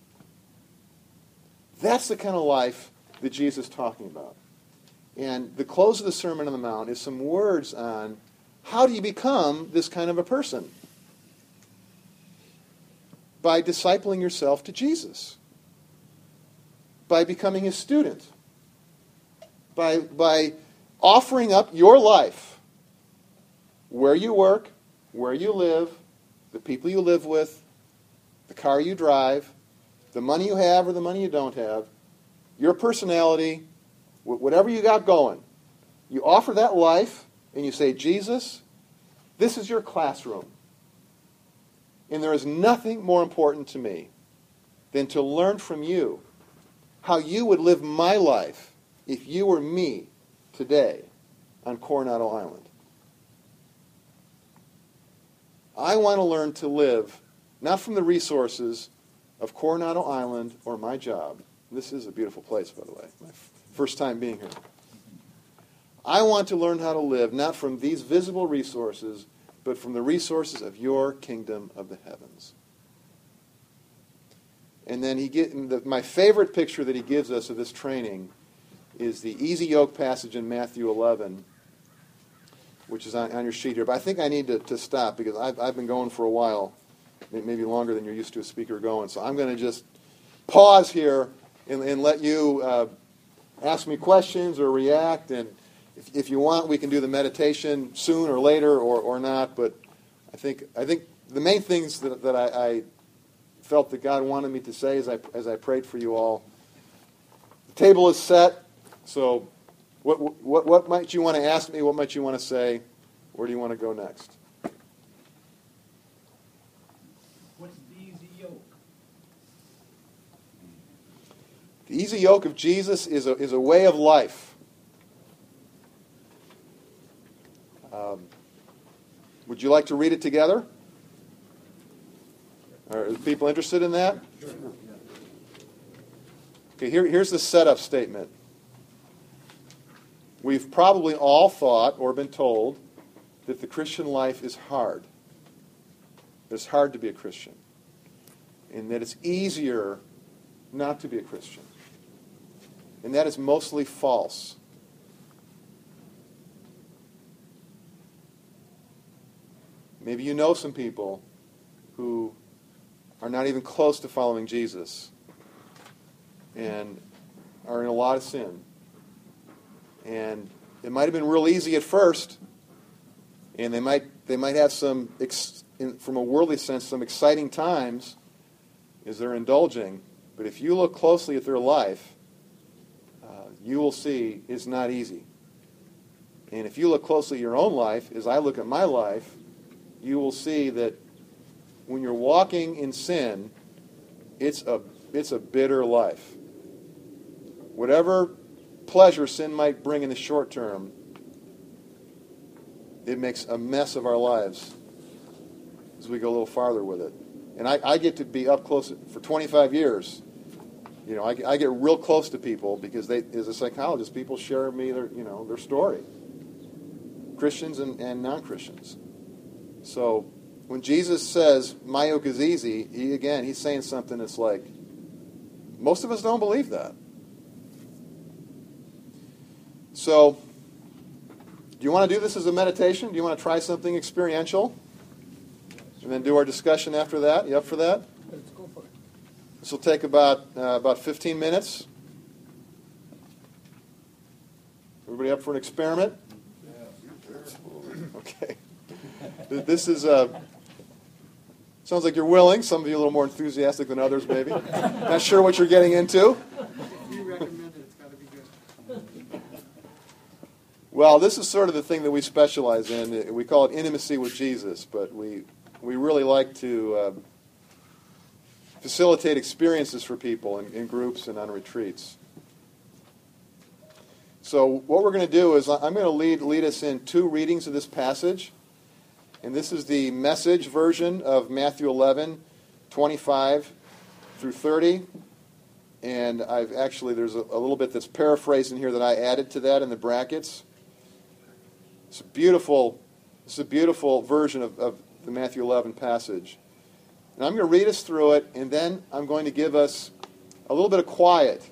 That's the kind of life that Jesus is talking about. And the close of the Sermon on the Mount is some words on how do you become this kind of a person? By discipling yourself to Jesus. By becoming his student. By offering up your life, where you work, where you live, the people you live with, the car you drive, the money you have or the money you don't have, your personality, whatever you got going. You offer that life and you say, Jesus, this is your classroom. And there is nothing more important to me than to learn from you how you would live my life if you were me today on Coronado Island. I want to learn to live not from the resources of Coronado Island or my job. This is a beautiful place, by the way. My first time being here. I want to learn how to live not from these visible resources, but from the resources of your kingdom of the heavens. And then my favorite picture that he gives us of this training is the easy yoke passage in Matthew 11, which is on your sheet here. But I think I need to stop because I've been going for a while, maybe longer than you're used to a speaker going. So I'm going to just pause here and let you ask me questions or react. And if you want, we can do the meditation soon or later or not. But I think the main things that I felt that God wanted me to say as I prayed for you all. The table is set. So what might you want to ask me? What might you want to say? Where do you want to go next? What's the easy yoke? The easy yoke of Jesus is a way of life. Would you like to read it together? Are people interested in that? Sure. Okay, here's the setup statement. We've probably all thought or been told that the Christian life is hard. That it's hard to be a Christian. And that it's easier not to be a Christian. And that is mostly false. Maybe you know some people who are not even close to following Jesus and are in a lot of sin. And it might have been real easy at first, and they might have some, from a worldly sense, some exciting times as they're indulging. But if you look closely at their life, you will see it's not easy. And if you look closely at your own life, as I look at my life, you will see that when you're walking in sin, it's a bitter life. Whatever pleasure sin might bring in the short term, it makes a mess of our lives as we go a little farther with it. And I get to be up close for 25 years. You know, I get real close to people because as a psychologist, people share with me their story. Christians and non-Christians. So when Jesus says, "My yoke is easy," he's saying something that's like, most of us don't believe that. So, do you want to do this as a meditation? Do you want to try something experiential? And then do our discussion after that? You up for that? Let's go for it. This will take about 15 minutes. Everybody up for an experiment? Okay. This is sounds like you're willing. Some of you a little more enthusiastic than others, maybe. Not sure what you're getting into. You recommend it, it's got to be good. Well, this is sort of the thing that we specialize in. We call it intimacy with Jesus, but we really like to facilitate experiences for people in groups and on retreats. So what we're going to do is I'm going to lead us in two readings of this passage. And this is the Message version of Matthew 11, 25 through 30. And there's a little bit that's paraphrased in here that I added to that in the brackets. It's a beautiful version of the Matthew 11 passage. And I'm going to read us through it, and then I'm going to give us a little bit of quiet.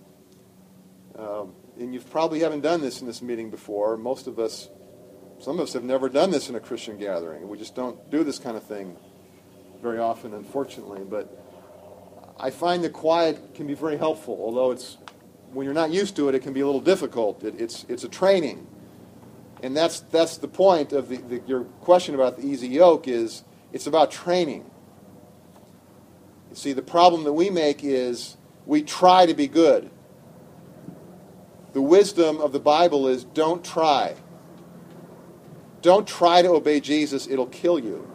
And you probably haven't done this in this meeting before. Some of us have never done this in a Christian gathering. We just don't do this kind of thing very often, unfortunately. But I find that quiet can be very helpful, although when you're not used to it, it can be a little difficult. It's a training. And that's the point of your question about the easy yoke is it's about training. You see, the problem that we make is we try to be good. The wisdom of the Bible is don't try. Don't try to obey Jesus. It'll kill you.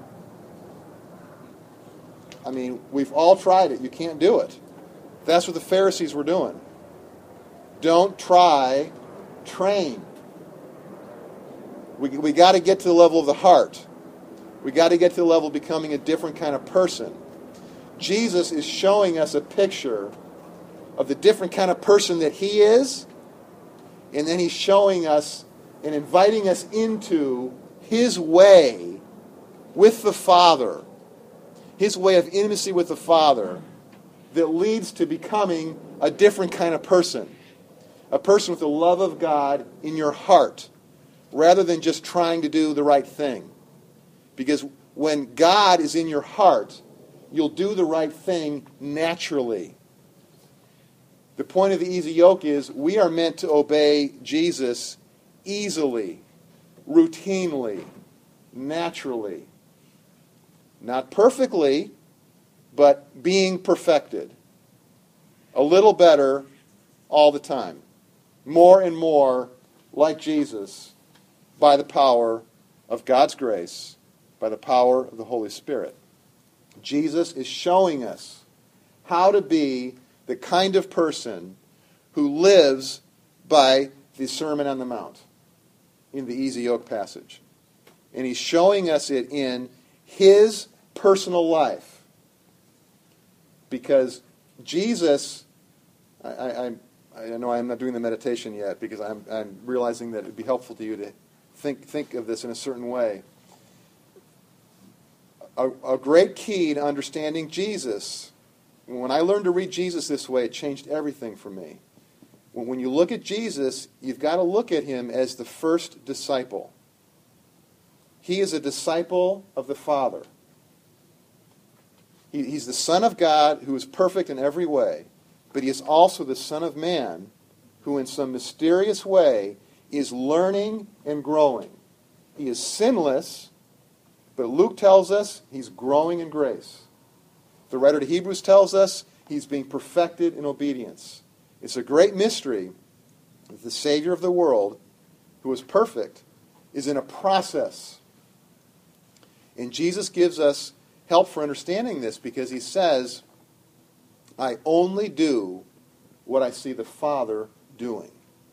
I mean, we've all tried it. You can't do it. That's what the Pharisees were doing. Don't try, train. We got to get to the level of the heart. We got to get to the level of becoming a different kind of person. Jesus is showing us a picture of the different kind of person that he is, and then he's showing us and inviting us into his way with the Father, his way of intimacy with the Father that leads to becoming a different kind of person, a person with the love of God in your heart, rather than just trying to do the right thing. Because when God is in your heart, you'll do the right thing naturally. The point of the easy yoke is we are meant to obey Jesus easily, routinely, naturally. Not perfectly, but being perfected. A little better all the time. More and more like Jesus by the power of God's grace, by the power of the Holy Spirit. Jesus is showing us how to be the kind of person who lives by the Sermon on the Mount in the Easy Yoke passage. And he's showing us it in his personal life. Because Jesus, I know I'm not doing the meditation yet because I'm realizing that it would be helpful to you to think of this in a certain way. A great key to understanding Jesus, when I learned to read Jesus this way, it changed everything for me. When you look at Jesus, you've got to look at him as the first disciple. He is a disciple of the Father. He's the Son of God who is perfect in every way, but he is also the Son of Man who in some mysterious way is learning and growing. He is sinless, but Luke tells us he's growing in grace. The writer to Hebrews tells us he's being perfected in obedience. It's a great mystery that the Savior of the world, who is perfect, is in a process. And Jesus gives us help for understanding this because he says, I only do what I see the Father doing.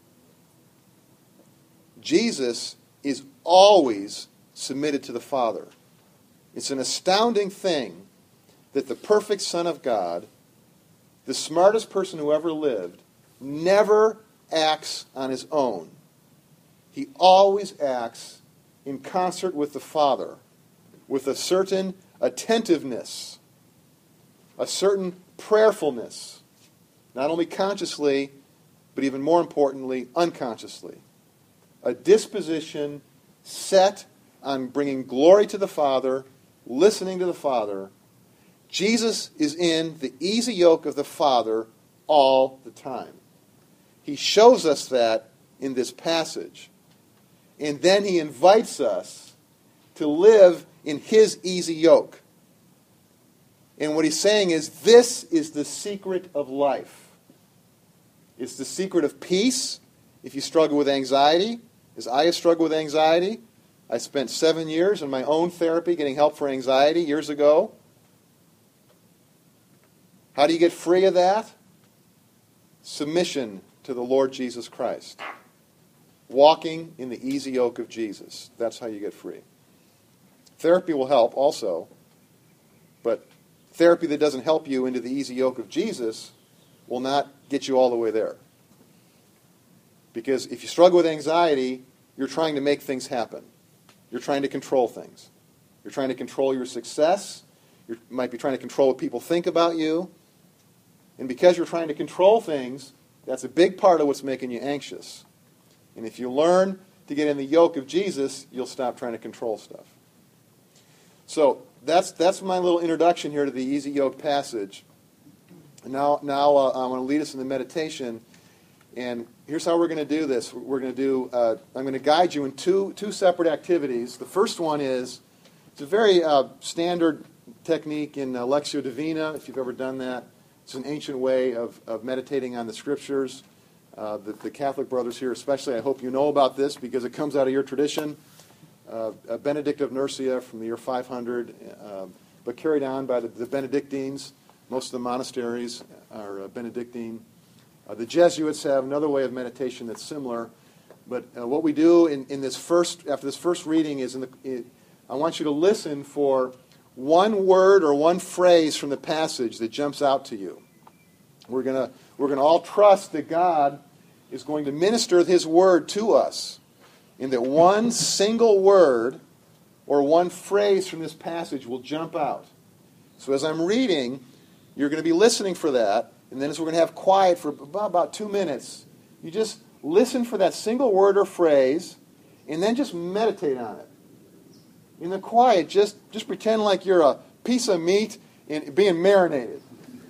Jesus is always submitted to the Father. It's an astounding thing that the perfect Son of God, the smartest person who ever lived, never acts on his own. He always acts in concert with the Father, with a certain attentiveness, a certain prayerfulness, not only consciously, but even more importantly, unconsciously. A disposition set on bringing glory to the Father, listening to the Father. Jesus is in the easy yoke of the Father all the time. He shows us that in this passage. And then he invites us to live in his easy yoke. And what he's saying is, this is the secret of life. It's the secret of peace if you struggle with anxiety. As I have struggled with anxiety, I spent 7 years in my own therapy getting help for anxiety years ago. How do you get free of that? Submission to the Lord Jesus Christ. Walking in the easy yoke of Jesus. That's how you get free. Therapy will help also, but therapy that doesn't help you into the easy yoke of Jesus will not get you all the way there. Because if you struggle with anxiety, you're trying to make things happen. You're trying to control things. You're trying to control your success. You might be trying to control what people think about you. And because you're trying to control things, that's a big part of what's making you anxious. And if you learn to get in the yoke of Jesus, you'll stop trying to control stuff. So that's my little introduction here to the easy yoke passage. And now I want to lead us in the meditation. And here's how we're going to do this. We're going to do. I'm going to guide you in two separate activities. The first one is it's a very standard technique in Lectio Divina. If you've ever done that, it's an ancient way of meditating on the Scriptures. The Catholic brothers here, especially, I hope you know about this because it comes out of your tradition. Benedict of Nursia from the year 500, but carried on by the Benedictines. Most of the monasteries are Benedictine. The Jesuits have another way of meditation that's similar. But what we do in this after this first reading is I want you to listen for one word or one phrase from the passage that jumps out to you. We're gonna all trust that God is going to minister His word to us, and that one single word or one phrase from this passage will jump out. So as I'm reading, you're going to be listening for that, and then as we're going to have quiet for about 2 minutes, you just listen for that single word or phrase, and then just meditate on it. In the quiet, just pretend like you're a piece of meat and being marinated.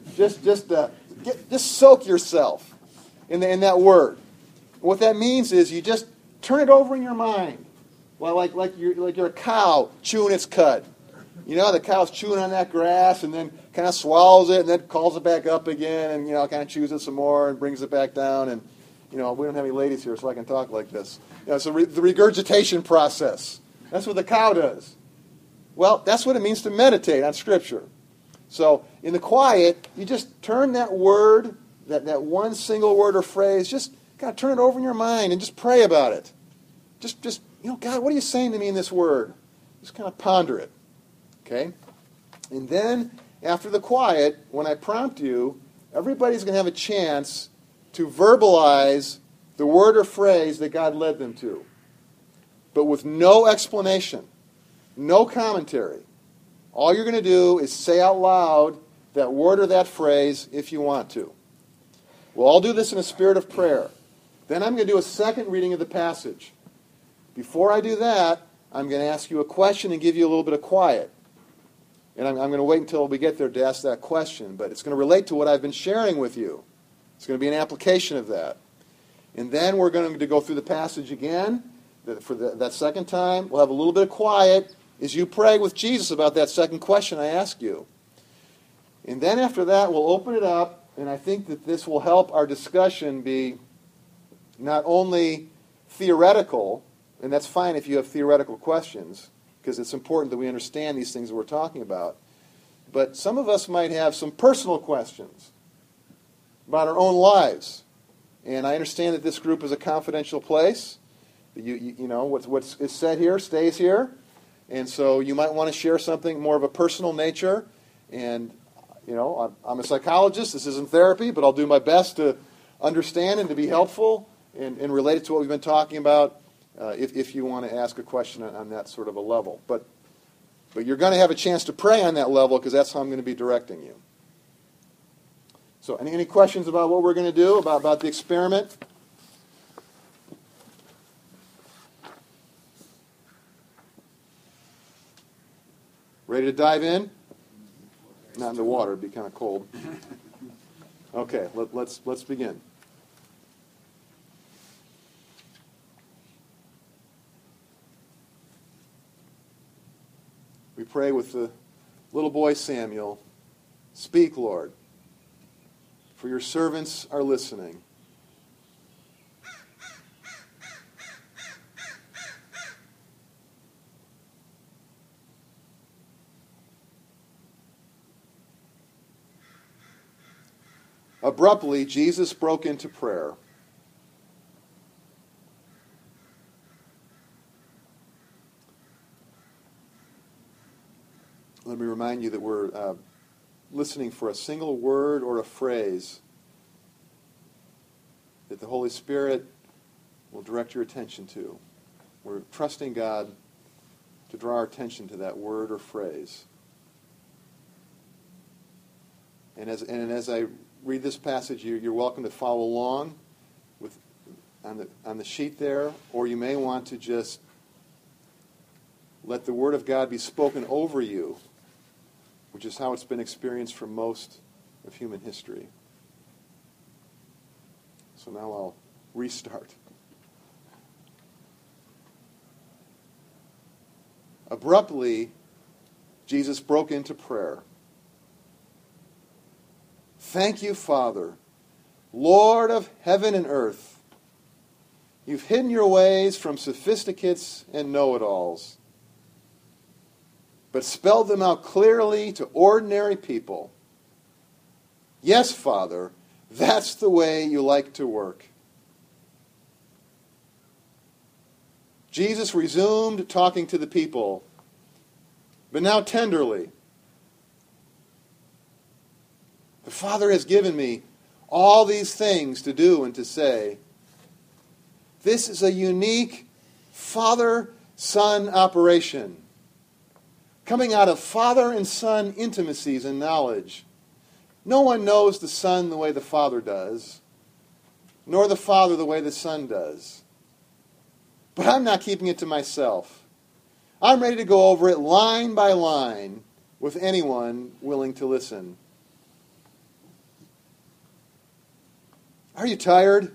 Just soak yourself in that word. What that means is you just turn it over in your mind, well, like you're a cow chewing its cud. You know, the cow's chewing on that grass and then kind of swallows it and then calls it back up again and, kind of chews it some more and brings it back down. And, we don't have any ladies here, so I can talk like this. So the regurgitation process. That's what the cow does. Well, that's what it means to meditate on Scripture. So in the quiet, you just turn that word, that one single word or phrase, just kind of turn it over in your mind and just pray about it. Just God, what are you saying to me in this word? Just kind of ponder it. Okay? And then, after the quiet, when I prompt you, everybody's going to have a chance to verbalize the word or phrase that God led them to, but with no explanation, no commentary. All you're going to do is say out loud that word or that phrase if you want to. We'll all do this in a spirit of prayer. Then I'm going to do a second reading of the passage. Before I do that, I'm going to ask you a question and give you a little bit of quiet. And I'm going to wait until we get there to ask that question, but it's going to relate to what I've been sharing with you. It's going to be an application of that. And then we're going to go through the passage again for that second time. We'll have a little bit of quiet as you pray with Jesus about that second question I asked you. And then after that, we'll open it up, and I think that this will help our discussion be not only theoretical, and that's fine if you have theoretical questions, because it's important that we understand these things that we're talking about. But some of us might have some personal questions about our own lives. And I understand that this group is a confidential place. You know, what's is said here stays here. And so you might want to share something more of a personal nature. And, you know, I'm a psychologist. This isn't therapy, but I'll do my best to understand and to be helpful and relate it to what we've been talking about. If you want to ask a question on that sort of a level. But you're going to have a chance to pray on that level because that's how I'm going to be directing you. So any questions about what we're going to do, about the experiment? Ready to dive in? Not in the water, it'd be kind of cold. Okay, let's begin. We pray with the little boy Samuel. Speak, Lord, for your servants are listening. Abruptly, Jesus broke into prayer. Let me remind you that we're listening for a single word or a phrase that the Holy Spirit will direct your attention to. We're trusting God to draw our attention to that word or phrase. And as I read this passage, you're welcome to follow along on the sheet there, or you may want to just let the Word of God be spoken over you, which is how it's been experienced for most of human history. So now I'll restart. Abruptly, Jesus broke into prayer. Thank you, Father, Lord of heaven and earth. You've hidden your ways from sophisticates and know-it-alls, but spelled them out clearly to ordinary people. Yes, Father, that's the way you like to work. Jesus resumed talking to the people, but now tenderly. The Father has given me all these things to do and to say. This is a unique father-son operation, coming out of father and son intimacies and knowledge. No one knows the Son the way the Father does, nor the Father the way the Son does. But I'm not keeping it to myself. I'm ready to go over it line by line with anyone willing to listen. Are you tired?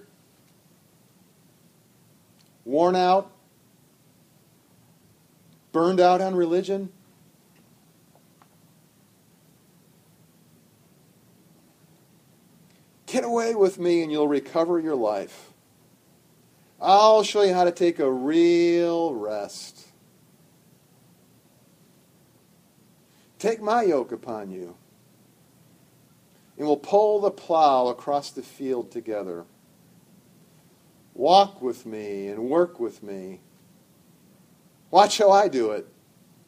Worn out? Burned out on religion? Get away with me and you'll recover your life. I'll show you how to take a real rest. Take my yoke upon you, and we'll pull the plow across the field together. Walk with me and work with me. Watch how I do it.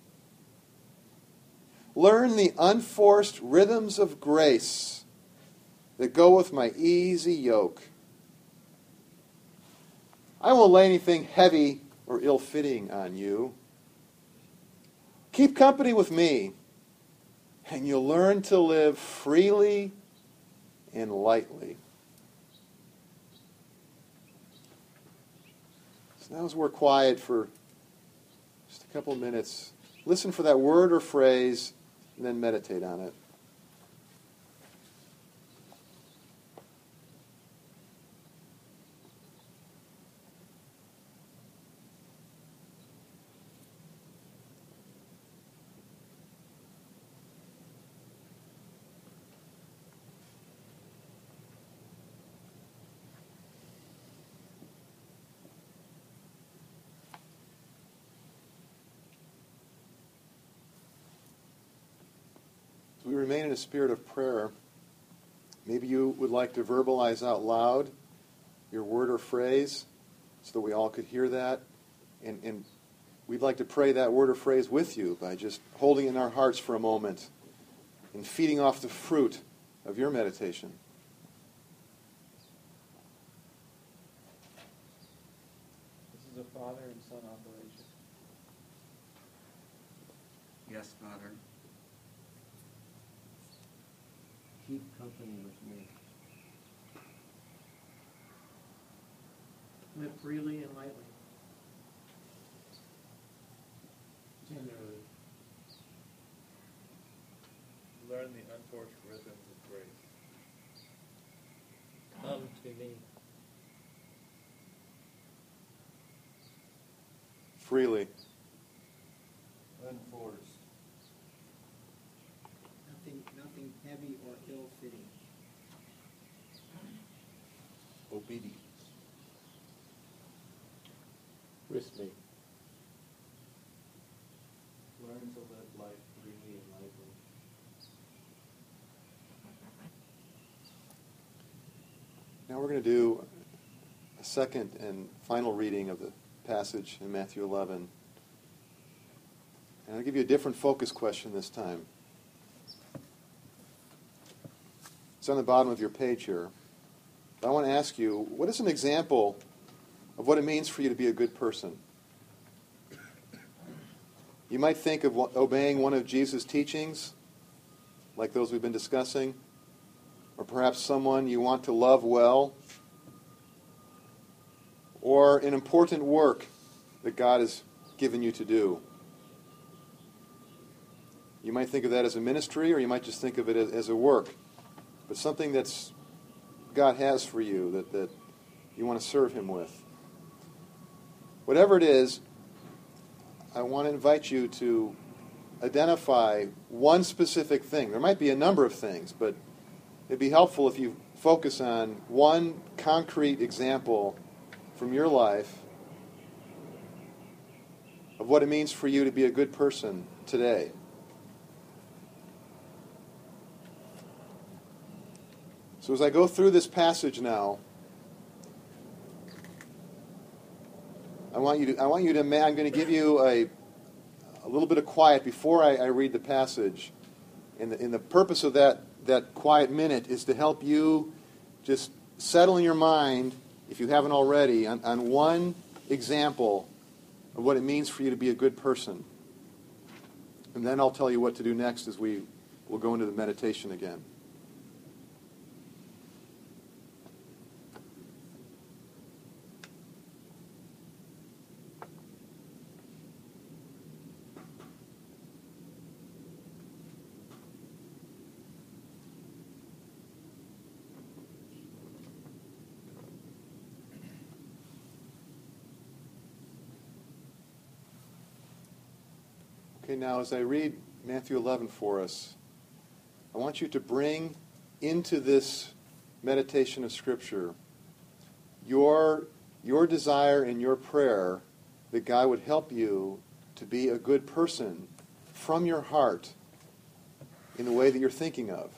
Learn the unforced rhythms of grace that go with my easy yoke. I won't lay anything heavy or ill-fitting on you. Keep company with me, and you'll learn to live freely and lightly. So now as we're quiet for just a couple of minutes, listen for that word or phrase and then meditate on it. We remain in a spirit of prayer. Maybe you would like to verbalize out loud your word or phrase so that we all could hear that. And we'd like to pray that word or phrase with you by just holding it in our hearts for a moment and feeding off the fruit of your meditation. This is a father and son operation. Yes, Father. Keep company with me. Live freely and lightly. Tenderly. Learn the unforced rhythms of grace. Come to me. Freely. Unforced. Nothing heavy or ill-fitting. Obedience. With me. Learn to live life freely and lightly. Now we're going to do a second and final reading of the passage in Matthew 11. And I'll give you a different focus question this time. It's on the bottom of your page here. I want to ask you, what is an example of what it means for you to be a good person? You might think of obeying one of Jesus' teachings, like those we've been discussing, or perhaps someone you want to love well, or an important work that God has given you to do. You might think of that as a ministry, or you might just think of it as a work, but something that's God has for you that you want to serve Him with. Whatever it is, I want to invite you to identify one specific thing. There might be a number of things, but it'd be helpful if you focus on one concrete example from your life of what it means for you to be a good person today. So as I go through this passage now, I want you to I'm going to give you a little bit of quiet before I read the passage. And the purpose of that quiet minute is to help you just settle in your mind, if you haven't already, on one example of what it means for you to be a good person. And then I'll tell you what to do next as we will go into the meditation again. Okay, now as I read Matthew 11 for us, I want you to bring into this meditation of Scripture your desire and your prayer that God would help you to be a good person from your heart in the way that you're thinking of.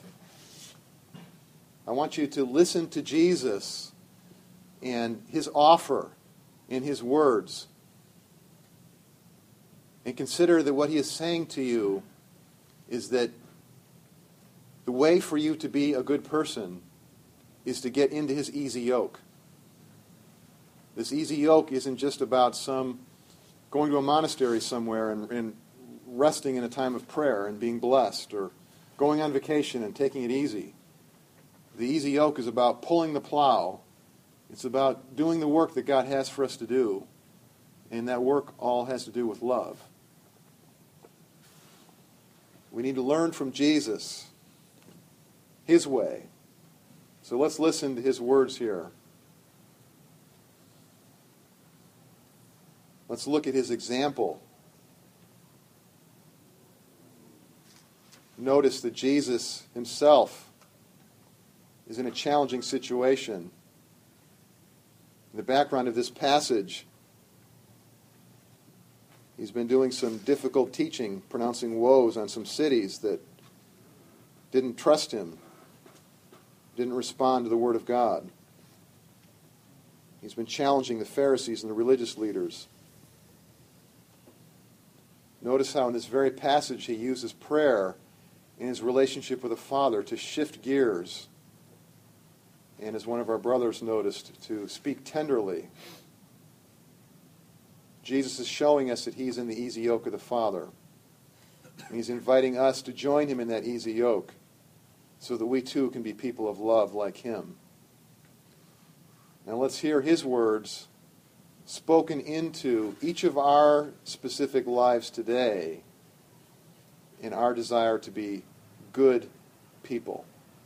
I want you to listen to Jesus and His offer in His words, and consider that what He is saying to you is that the way for you to be a good person is to get into His easy yoke. This easy yoke isn't just about going to a monastery somewhere and resting in a time of prayer and being blessed, or going on vacation and taking it easy. The easy yoke is about pulling the plow. It's about doing the work that God has for us to do. And that work all has to do with love. We need to learn from Jesus, his way. So let's listen to his words here. Let's look at his example. Notice that Jesus himself is in a challenging situation. In the background of this passage, he's been doing some difficult teaching, pronouncing woes on some cities that didn't trust him, didn't respond to the Word of God. He's been challenging the Pharisees and the religious leaders. Notice how in this very passage he uses prayer in his relationship with the Father to shift gears. And as one of our brothers noticed, to speak tenderly. Jesus is showing us that he's in the easy yoke of the Father. And he's inviting us to join him in that easy yoke so that we too can be people of love like him. Now let's hear his words spoken into each of our specific lives today in our desire to be good people.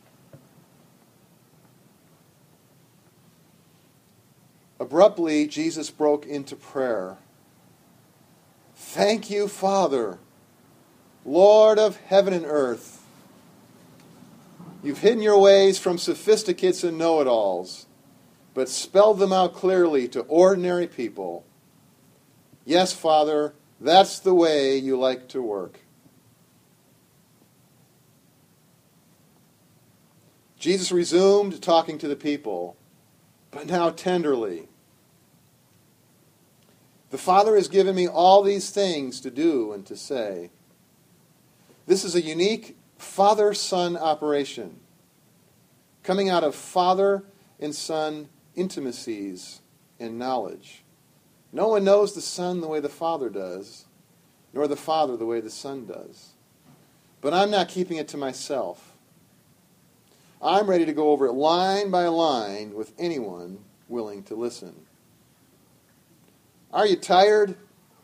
Abruptly, Jesus broke into prayer. Thank you, Father, Lord of heaven and earth. You've hidden your ways from sophisticates and know-it-alls, but spelled them out clearly to ordinary people. Yes, Father, that's the way you like to work. Jesus resumed talking to the people, but now tenderly. The Father has given me all these things to do and to say. This is a unique father-son operation, coming out of father and son intimacies and knowledge. No one knows the Son the way the Father does, nor the Father the way the Son does. But I'm not keeping it to myself. I'm ready to go over it line by line with anyone willing to listen. Are you tired?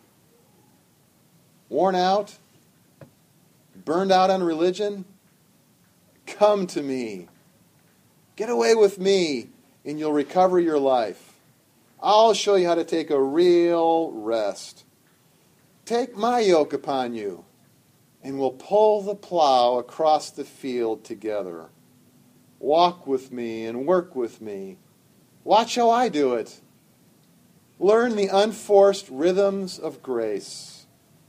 Worn out? Burned out on religion? Come to me. Get away with me, and you'll recover your life. I'll show you how to take a real rest. Take my yoke upon you, and we'll pull the plow across the field together. Walk with me and work with me. Watch how I do it. Learn the unforced rhythms of grace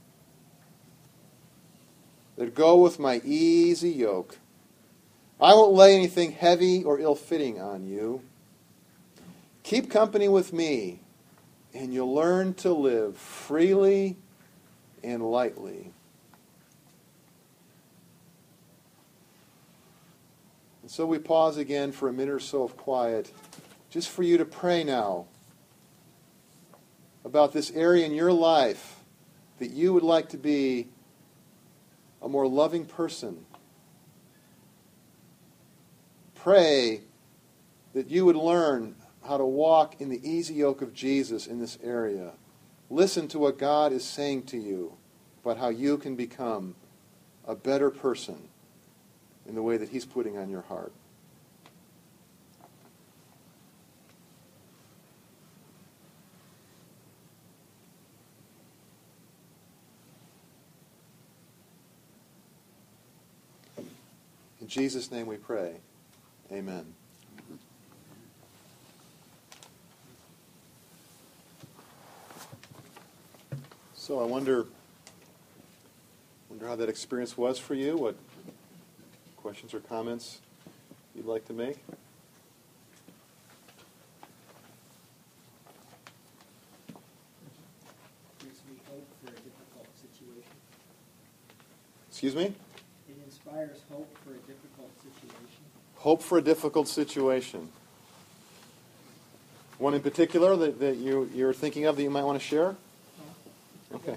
that go with my easy yoke. I won't lay anything heavy or ill-fitting on you. Keep company with me, and you'll learn to live freely and lightly. And so we pause again for a minute or so of quiet, just for you to pray now about this area in your life that you would like to be a more loving person. Pray that you would learn how to walk in the easy yoke of Jesus in this area. Listen to what God is saying to you about how you can become a better person in the way that he's putting on your heart. In Jesus' name we pray. Amen. So I wonder how that experience was for you. What questions or comments you'd like to make? Gives me hope for a difficult situation. Excuse me? It inspires hope for a difficult situation. Hope for a difficult situation. One in particular that you're thinking of that you might want to share? Okay.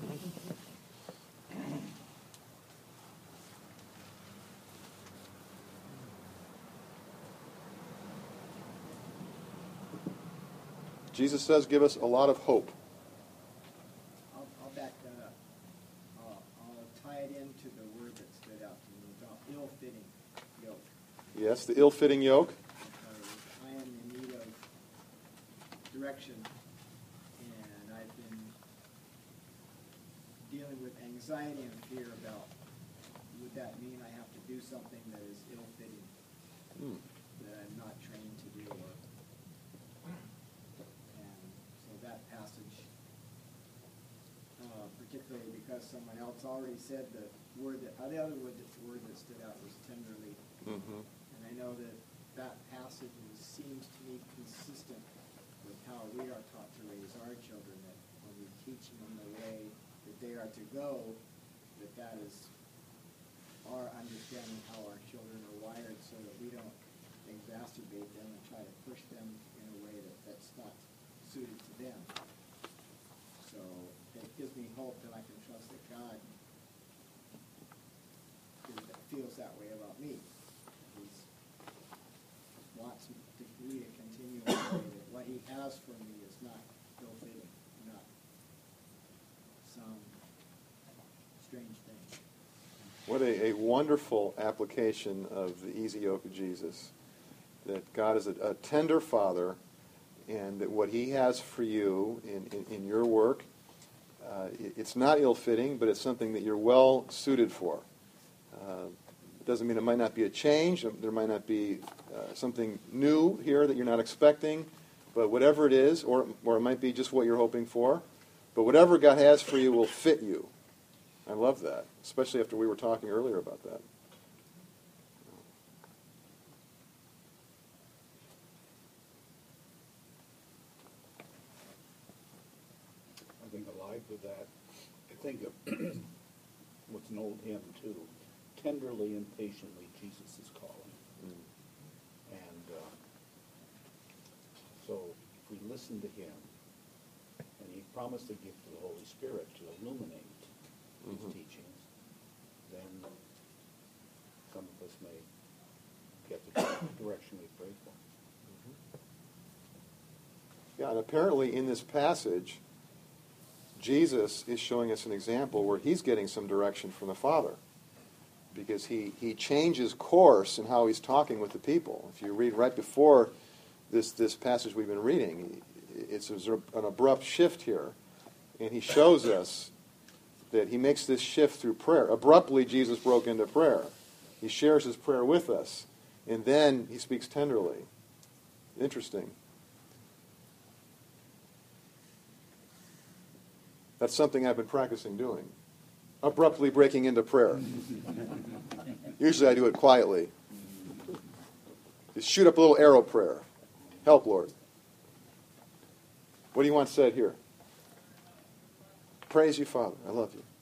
Jesus does give us a lot of hope. I'll back that up. I'll tie tied into the word that stood out to me about ill-fitting yoke. Yes, the ill-fitting yoke. I am in need of direction, and I've been dealing with anxiety and fear about, would that mean I have to do something that is ill-fitting, that I'm not trained to do? And so that passage, particularly because someone else already said the other word that stood out was tenderly. Mm-hmm. And I know that passage seems to me consistent with how we are taught to raise our children, that when we teach them the way that they are to go, that is our understanding how our children are wired, so that we don't exacerbate them and try to push them in a way that's not suited to them. So it gives me hope that I can trust that God feels that way about me. He wants me to continue in the way that what he has for me is not ill-fitting, not some strange thing. What a wonderful application of the easy yoke of Jesus. That God is a tender Father, and that what he has for you in your work, it's not ill-fitting, but it's something that you're well suited for. It doesn't mean it might not be a change. There might not be something new here that you're not expecting, but whatever it is, or it might be just what you're hoping for, but whatever God has for you will fit you. I love that, especially after we were talking earlier about that. I think allied with that, I think of what's an old hymn too. Tenderly and patiently, Jesus is calling. And so if we listen to him, and he promised the gift of the Holy Spirit to illuminate his teachings, then some of us may get the direction we pray for. Yeah, and apparently in this passage, Jesus is showing us an example where he's getting some direction from the Father, because he changes course in how he's talking with the people. If you read right before this passage we've been reading, it's an abrupt shift here, and he shows us that he makes this shift through prayer. Abruptly, Jesus broke into prayer. He shares his prayer with us, and then he speaks tenderly. Interesting. That's something I've been practicing doing. Abruptly breaking into prayer. Usually I do it quietly. Just shoot up a little arrow prayer. Help, Lord. What do you want said here? Praise you, Father. I love you.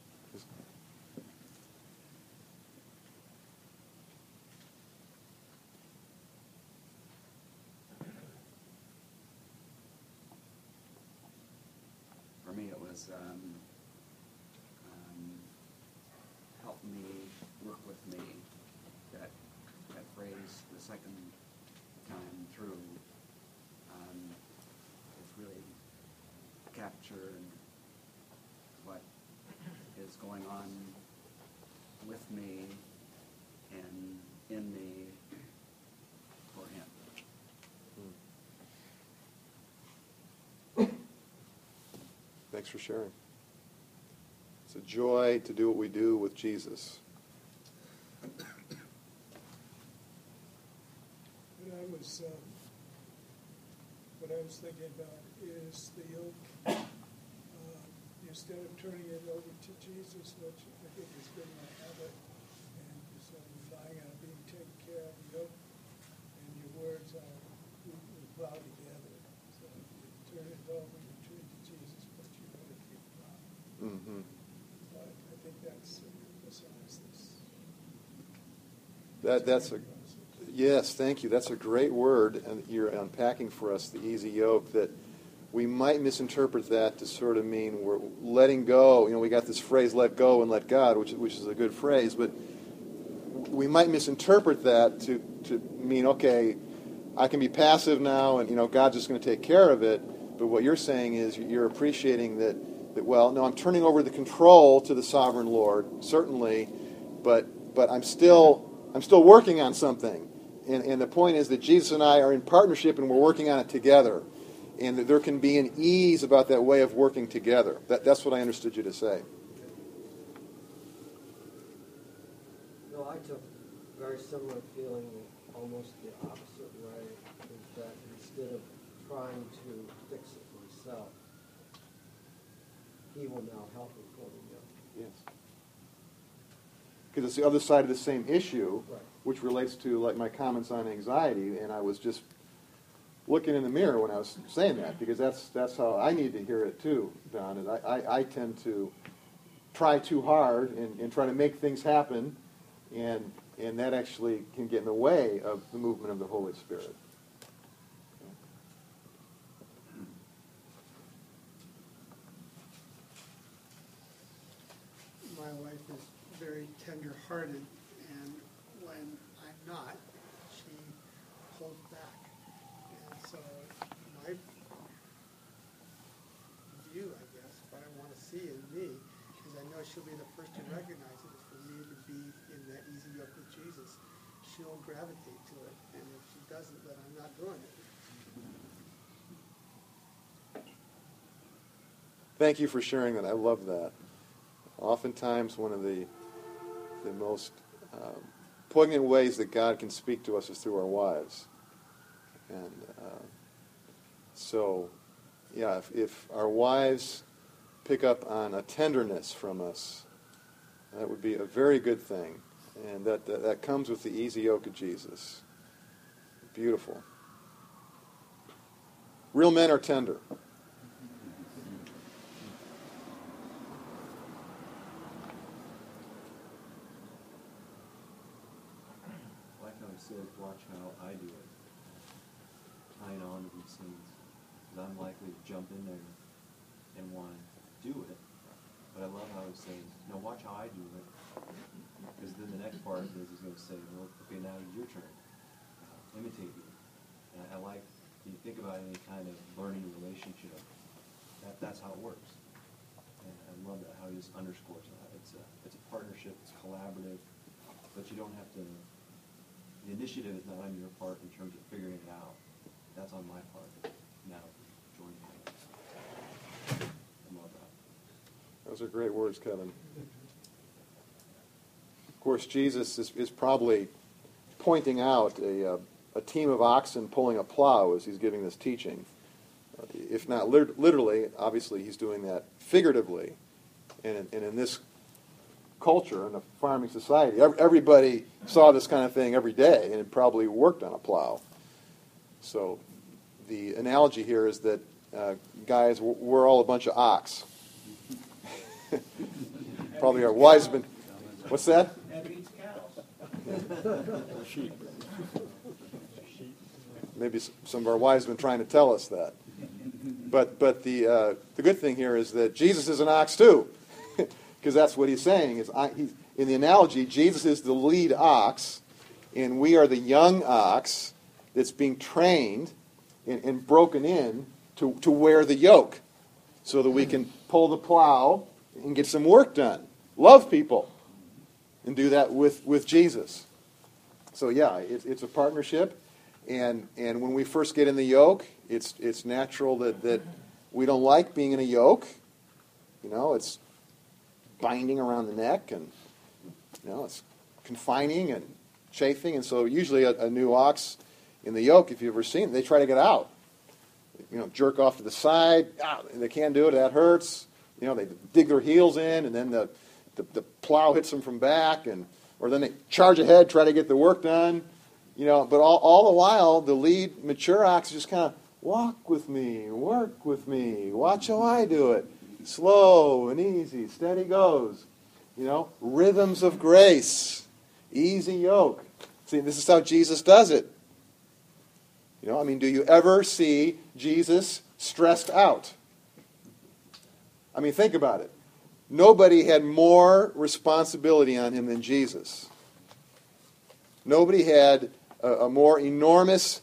For me, it was help me, work with me. That phrase, the second time through, is really captured what is going on with me and in me for him. Thanks for sharing. It's a joy to do what we do with Jesus. What I was thinking about is the yoke. Instead of turning it over to Jesus, which I think has been my habit, and so relying on being taken care of, the yoke and your words we plow together. So you turn it over, you turn to Jesus, but you really keep plowing. Mm-hmm. But I think that's emphasized this. That's a yes, thank you. That's a great word, and you're unpacking for us the easy yoke. That we might misinterpret that to sort of mean we're letting go. You know, we got this phrase "let go and let God," which is a good phrase, but we might misinterpret that to mean, okay, I can be passive now, and God's just going to take care of it. But what you're saying is you're appreciating that well, no, I'm turning over the control to the sovereign Lord, certainly, but I'm still working on something. And the point is that Jesus and I are in partnership and we're working on it together. And that there can be an ease about that way of working together. That's what I understood you to say. No, I took a very similar feeling, almost the opposite way, is that instead of trying to fix it himself, he will now help him pull the yoke. Yes. Because it's the other side of the same issue, Right. which relates to like my comments on anxiety, and I was just looking in the mirror when I was saying that, because that's how I need to hear it too, Don. Is I tend to try too hard and try to make things happen, and that actually can get in the way of the movement of the Holy Spirit. My wife is very tender-hearted, and when I'm not, she pulls back. And so my view, I guess, what I want to see in me, is I know she'll be the first to recognize it, is for me to be in that easy yoke with Jesus. She'll gravitate to it, and if she doesn't, then I'm not doing it. Thank you for sharing that. I love that. Oftentimes, one of the most poignant ways that God can speak to us is through our wives. And so, yeah, if our wives pick up on a tenderness from us, that would be a very good thing. And that comes with the easy yoke of Jesus. Beautiful. Real men are tender. Like how he says, watch how I do it. Tying on to these things. Because I'm likely to jump in there and want to do it. But I love how he says, no, watch how I do it. Because then the next part is he's going to say, well, okay, now it's your turn. Imitate me. And I like, when you think about any kind of learning relationship, that's how it works. And I love that, how he just underscores that. It's a partnership, it's collaborative, but you don't have to, the initiative is not on your part in terms of figuring it out. That's on my part. Now, join hands. I love that. Those are great words, Kevin. Of course, Jesus is probably pointing out a team of oxen pulling a plow as he's giving this teaching. If not literally, obviously he's doing that figuratively. And in this culture, in a farming society, everybody saw this kind of thing every day, and it probably worked on a plow. So the analogy here is that, guys, we're all a bunch of ox. Probably our wives have been... What's that? Sheep. Maybe some of our wives have been trying to tell us that. But the good thing here is that Jesus is an ox too, because that's what he's saying. In the analogy, Jesus is the lead ox, and we are the young ox that's being trained and broken in to wear the yoke, so that we can pull the plow and get some work done. Love people, and do that with Jesus. So yeah, it's a partnership. And when we first get in the yoke, it's natural that we don't like being in a yoke. You know, it's binding around the neck, and you know, it's confining and chafing. And so usually a new ox in the yoke, if you've ever seen it, they try to get out. You know, jerk off to the side. They can't do it. That hurts. You know, they dig their heels in, and then the plow hits them from back, or then they charge ahead, try to get the work done. You know, but all the while, the lead mature ox just kind of walk with me, work with me, watch how I do it. Slow and easy, steady goes. You know, rhythms of grace, easy yoke. See, this is how Jesus does it. You know, I mean, do you ever see Jesus stressed out? I mean, think about it. Nobody had more responsibility on him than Jesus. Nobody had a more enormous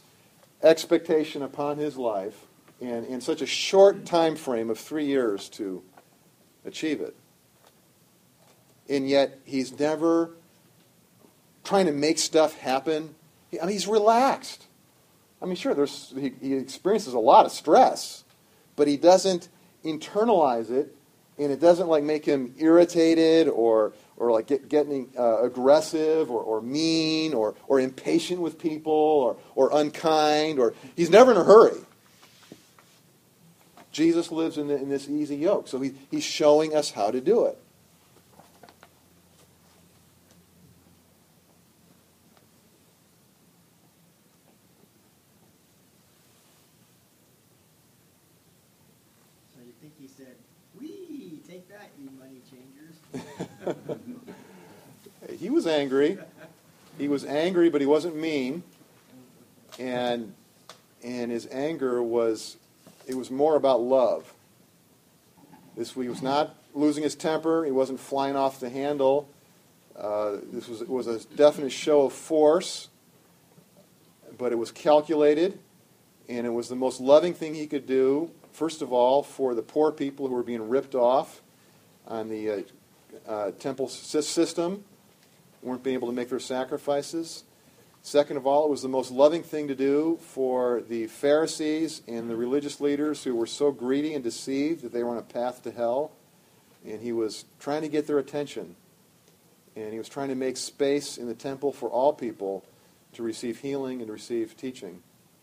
expectation upon his life, and in such a short time frame of 3 years to achieve it. And yet, he's never trying to make stuff happen. He's relaxed. Sure, he experiences a lot of stress, but he doesn't internalize it, and it doesn't make him irritated or getting aggressive or mean or impatient with people or unkind, or he's never in a hurry. Jesus lives in this easy yoke, so he's showing us how to do it. So you think he said, "Wee, take that, you money changers"? He was angry. He was angry, but he wasn't mean. And his anger was more about love. He was not losing his temper. He wasn't flying off the handle. This was a definite show of force, but it was calculated, and it was the most loving thing he could do. First of all, for the poor people who were being ripped off on the temple system, weren't being able to make their sacrifices. Second of all, it was the most loving thing to do for the Pharisees and the religious leaders who were so greedy and deceived that they were on a path to hell. And he was trying to get their attention. And he was trying to make space in the temple for all people to receive healing and receive teaching.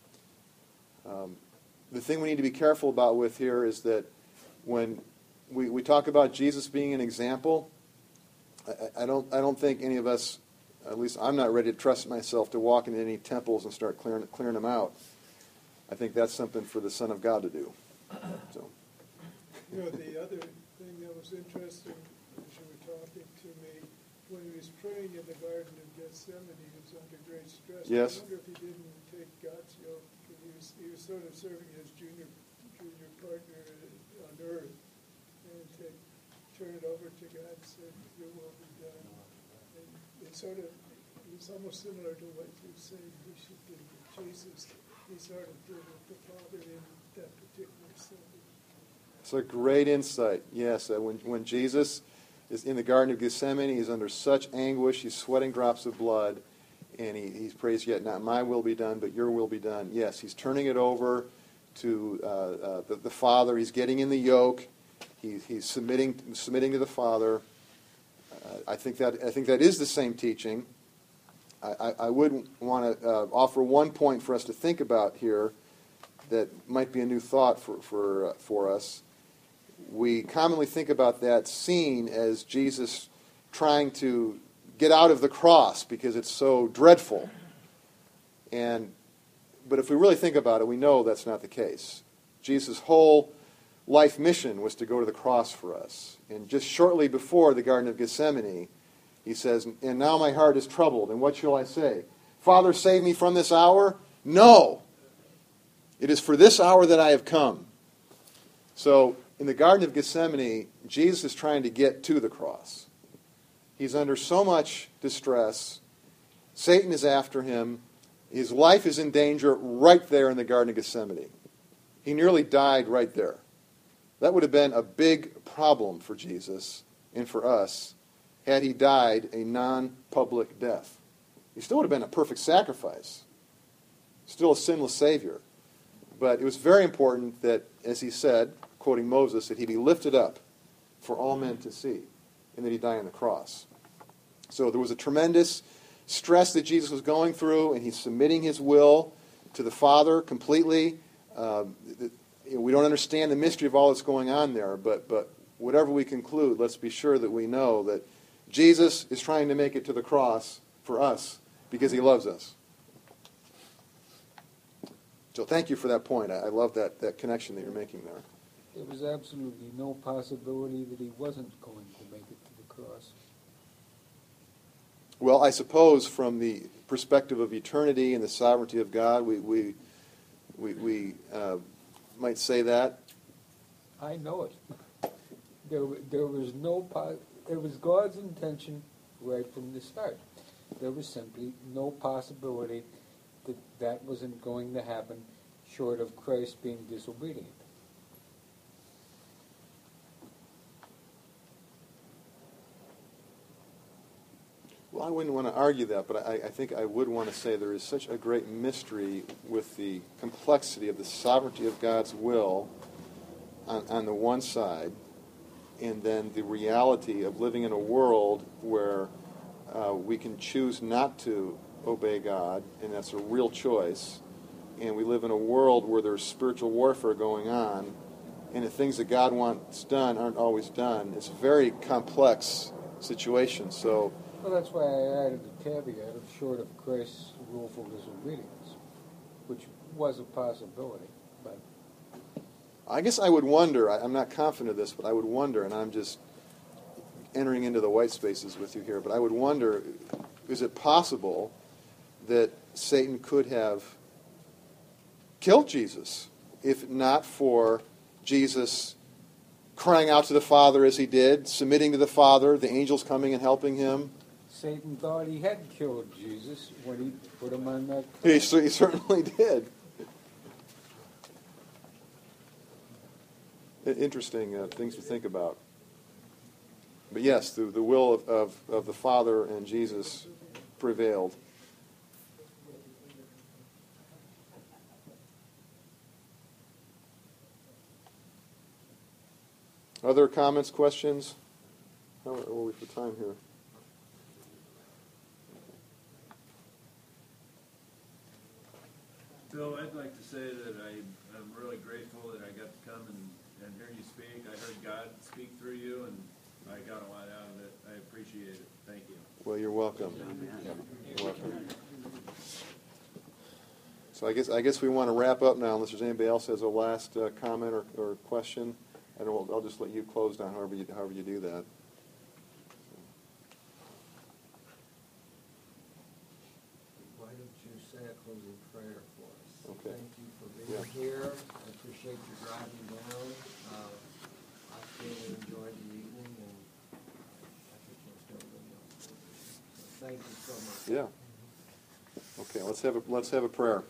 The thing we need to be careful about with here is that when we talk about Jesus being an example, I don't think any of us, at least I'm not ready to trust myself to walk into any temples and start clearing them out. I think that's something for the Son of God to do. So. The other thing that was interesting as you were talking to me, when he was praying in the Garden of Gethsemane, he was under great stress. Yes. I wonder if he didn't take God's yoke, because he was sort of serving as junior partner on earth, and to turn it over to God and say, "Your will be done." And it's almost similar to what you say we should do with Jesus. He sort of did with the Father in that particular setting. It's a great insight. Yes, when Jesus is in the Garden of Gethsemane, he's under such anguish, he's sweating drops of blood, and he prays, "Yet not my will be done, but your will be done." Yes, he's turning it over to the Father. He's getting in the yoke. He's submitting to the Father. I think that is the same teaching. I would want to offer one point for us to think about here that might be a new thought for us. We commonly think about that scene as Jesus trying to get out of the cross because it's so dreadful. But if we really think about it, we know that's not the case. Jesus' whole life mission was to go to the cross for us. And just shortly before the Garden of Gethsemane, he says, "And now my heart is troubled, and what shall I say? Father, save me from this hour? No! It is for this hour that I have come." So, in the Garden of Gethsemane, Jesus is trying to get to the cross. He's under so much distress. Satan is after him. His life is in danger right there in the Garden of Gethsemane. He nearly died right there. That would have been a big problem for Jesus and for us had he died a non-public death. He still would have been a perfect sacrifice, still a sinless Savior. But it was very important that, as he said, quoting Moses, that he be lifted up for all men to see, and that he die on the cross. So there was a tremendous stress that Jesus was going through, and he's submitting his will to the Father completely. We don't understand the mystery of all that's going on there, but whatever we conclude, let's be sure that we know that Jesus is trying to make it to the cross for us because he loves us. So thank you for that point. I love that connection that you're making there. There was absolutely no possibility that he wasn't going to make it to the cross. Well, I suppose from the perspective of eternity and the sovereignty of God, we might say that. I know it. There was it was God's intention right from the start. There was simply no possibility that wasn't going to happen short of Christ being disobedient. Well, I wouldn't want to argue that, but I think I would want to say there is such a great mystery with the complexity of the sovereignty of God's will on the one side, and then the reality of living in a world where we can choose not to obey God, and that's a real choice, and we live in a world where there's spiritual warfare going on, and the things that God wants done aren't always done. It's a very complex situation, so... Well, that's why I added the caveat of short of Christ's willful disobedience, which was a possibility. But I guess I would wonder, I'm not confident of this, but I would wonder, and I'm just entering into the white spaces with you here, but I would wonder, is it possible that Satan could have killed Jesus if not for Jesus crying out to the Father as he did, submitting to the Father, the angels coming and helping him? Satan thought he had killed Jesus when he put him on that He cross. certainly did. Interesting things to think about. But yes, the will of the Father and Jesus prevailed. Other comments, questions? How are we for time here? Bill, I'd like to say that I'm really grateful that I got to come and hear you speak. I heard God speak through you, and I got a lot out of it. I appreciate it. Thank you. Well, you're welcome. You're welcome. So I guess we want to wrap up now, unless there's anybody else has a last comment or question. And I'll just let you close down however you do that. Why don't you say a closing prayer for us? Okay. Thank you for being here. I appreciate you driving down. I really enjoyed the evening, and I think most everybody else did. So thank you so much. Yeah. Okay. Let's have a prayer.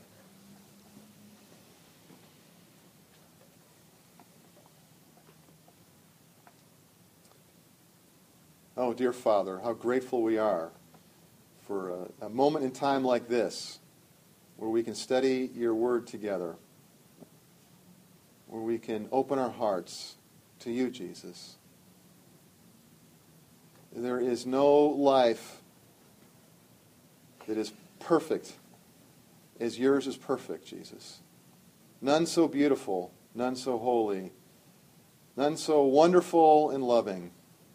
Oh, dear Father, how grateful we are for a moment in time like this where we can study your word together, where we can open our hearts to you, Jesus. There is no life that is perfect as yours is perfect, Jesus. None so beautiful, none so holy, none so wonderful and loving.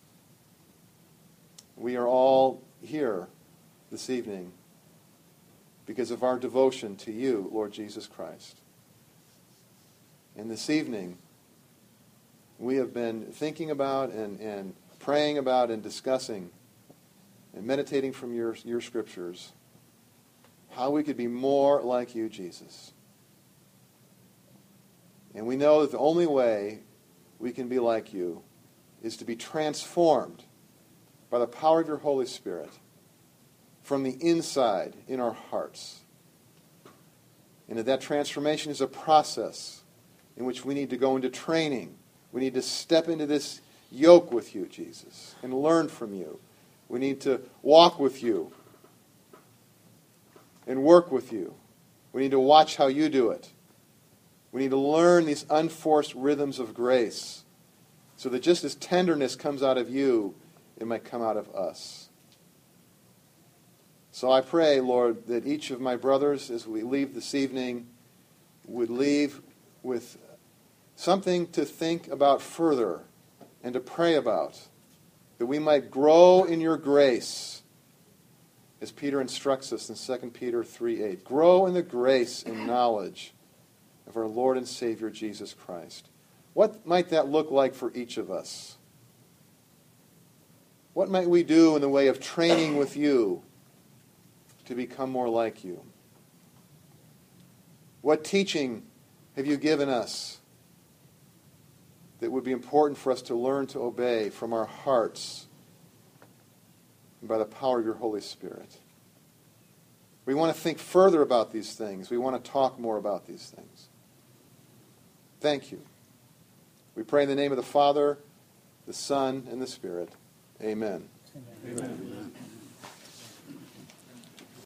We are all here this evening because of our devotion to you, Lord Jesus Christ. And this evening, we have been thinking about and praying about and discussing and meditating from your scriptures how we could be more like you, Jesus. And we know that the only way we can be like you is to be transformed by the power of your Holy Spirit from the inside in our hearts. And that transformation is a process in which we need to go into training. We need to step into this yoke with you, Jesus, and learn from you. We need to walk with you and work with you. We need to watch how you do it. We need to learn these unforced rhythms of grace so that just as tenderness comes out of you, it might come out of us. So I pray, Lord, that each of my brothers, as we leave this evening, would leave with something to think about further and to pray about, that we might grow in your grace, as Peter instructs us in 2 Peter 3:8. Grow in the grace and knowledge of our Lord and Savior Jesus Christ. What might that look like for each of us? What might we do in the way of training with you to become more like you? What teaching have you given us that would be important for us to learn to obey from our hearts and by the power of your Holy Spirit? We want to think further about these things. We want to talk more about these things. Thank you. We pray in the name of the Father, the Son, and the Spirit. Amen. Amen.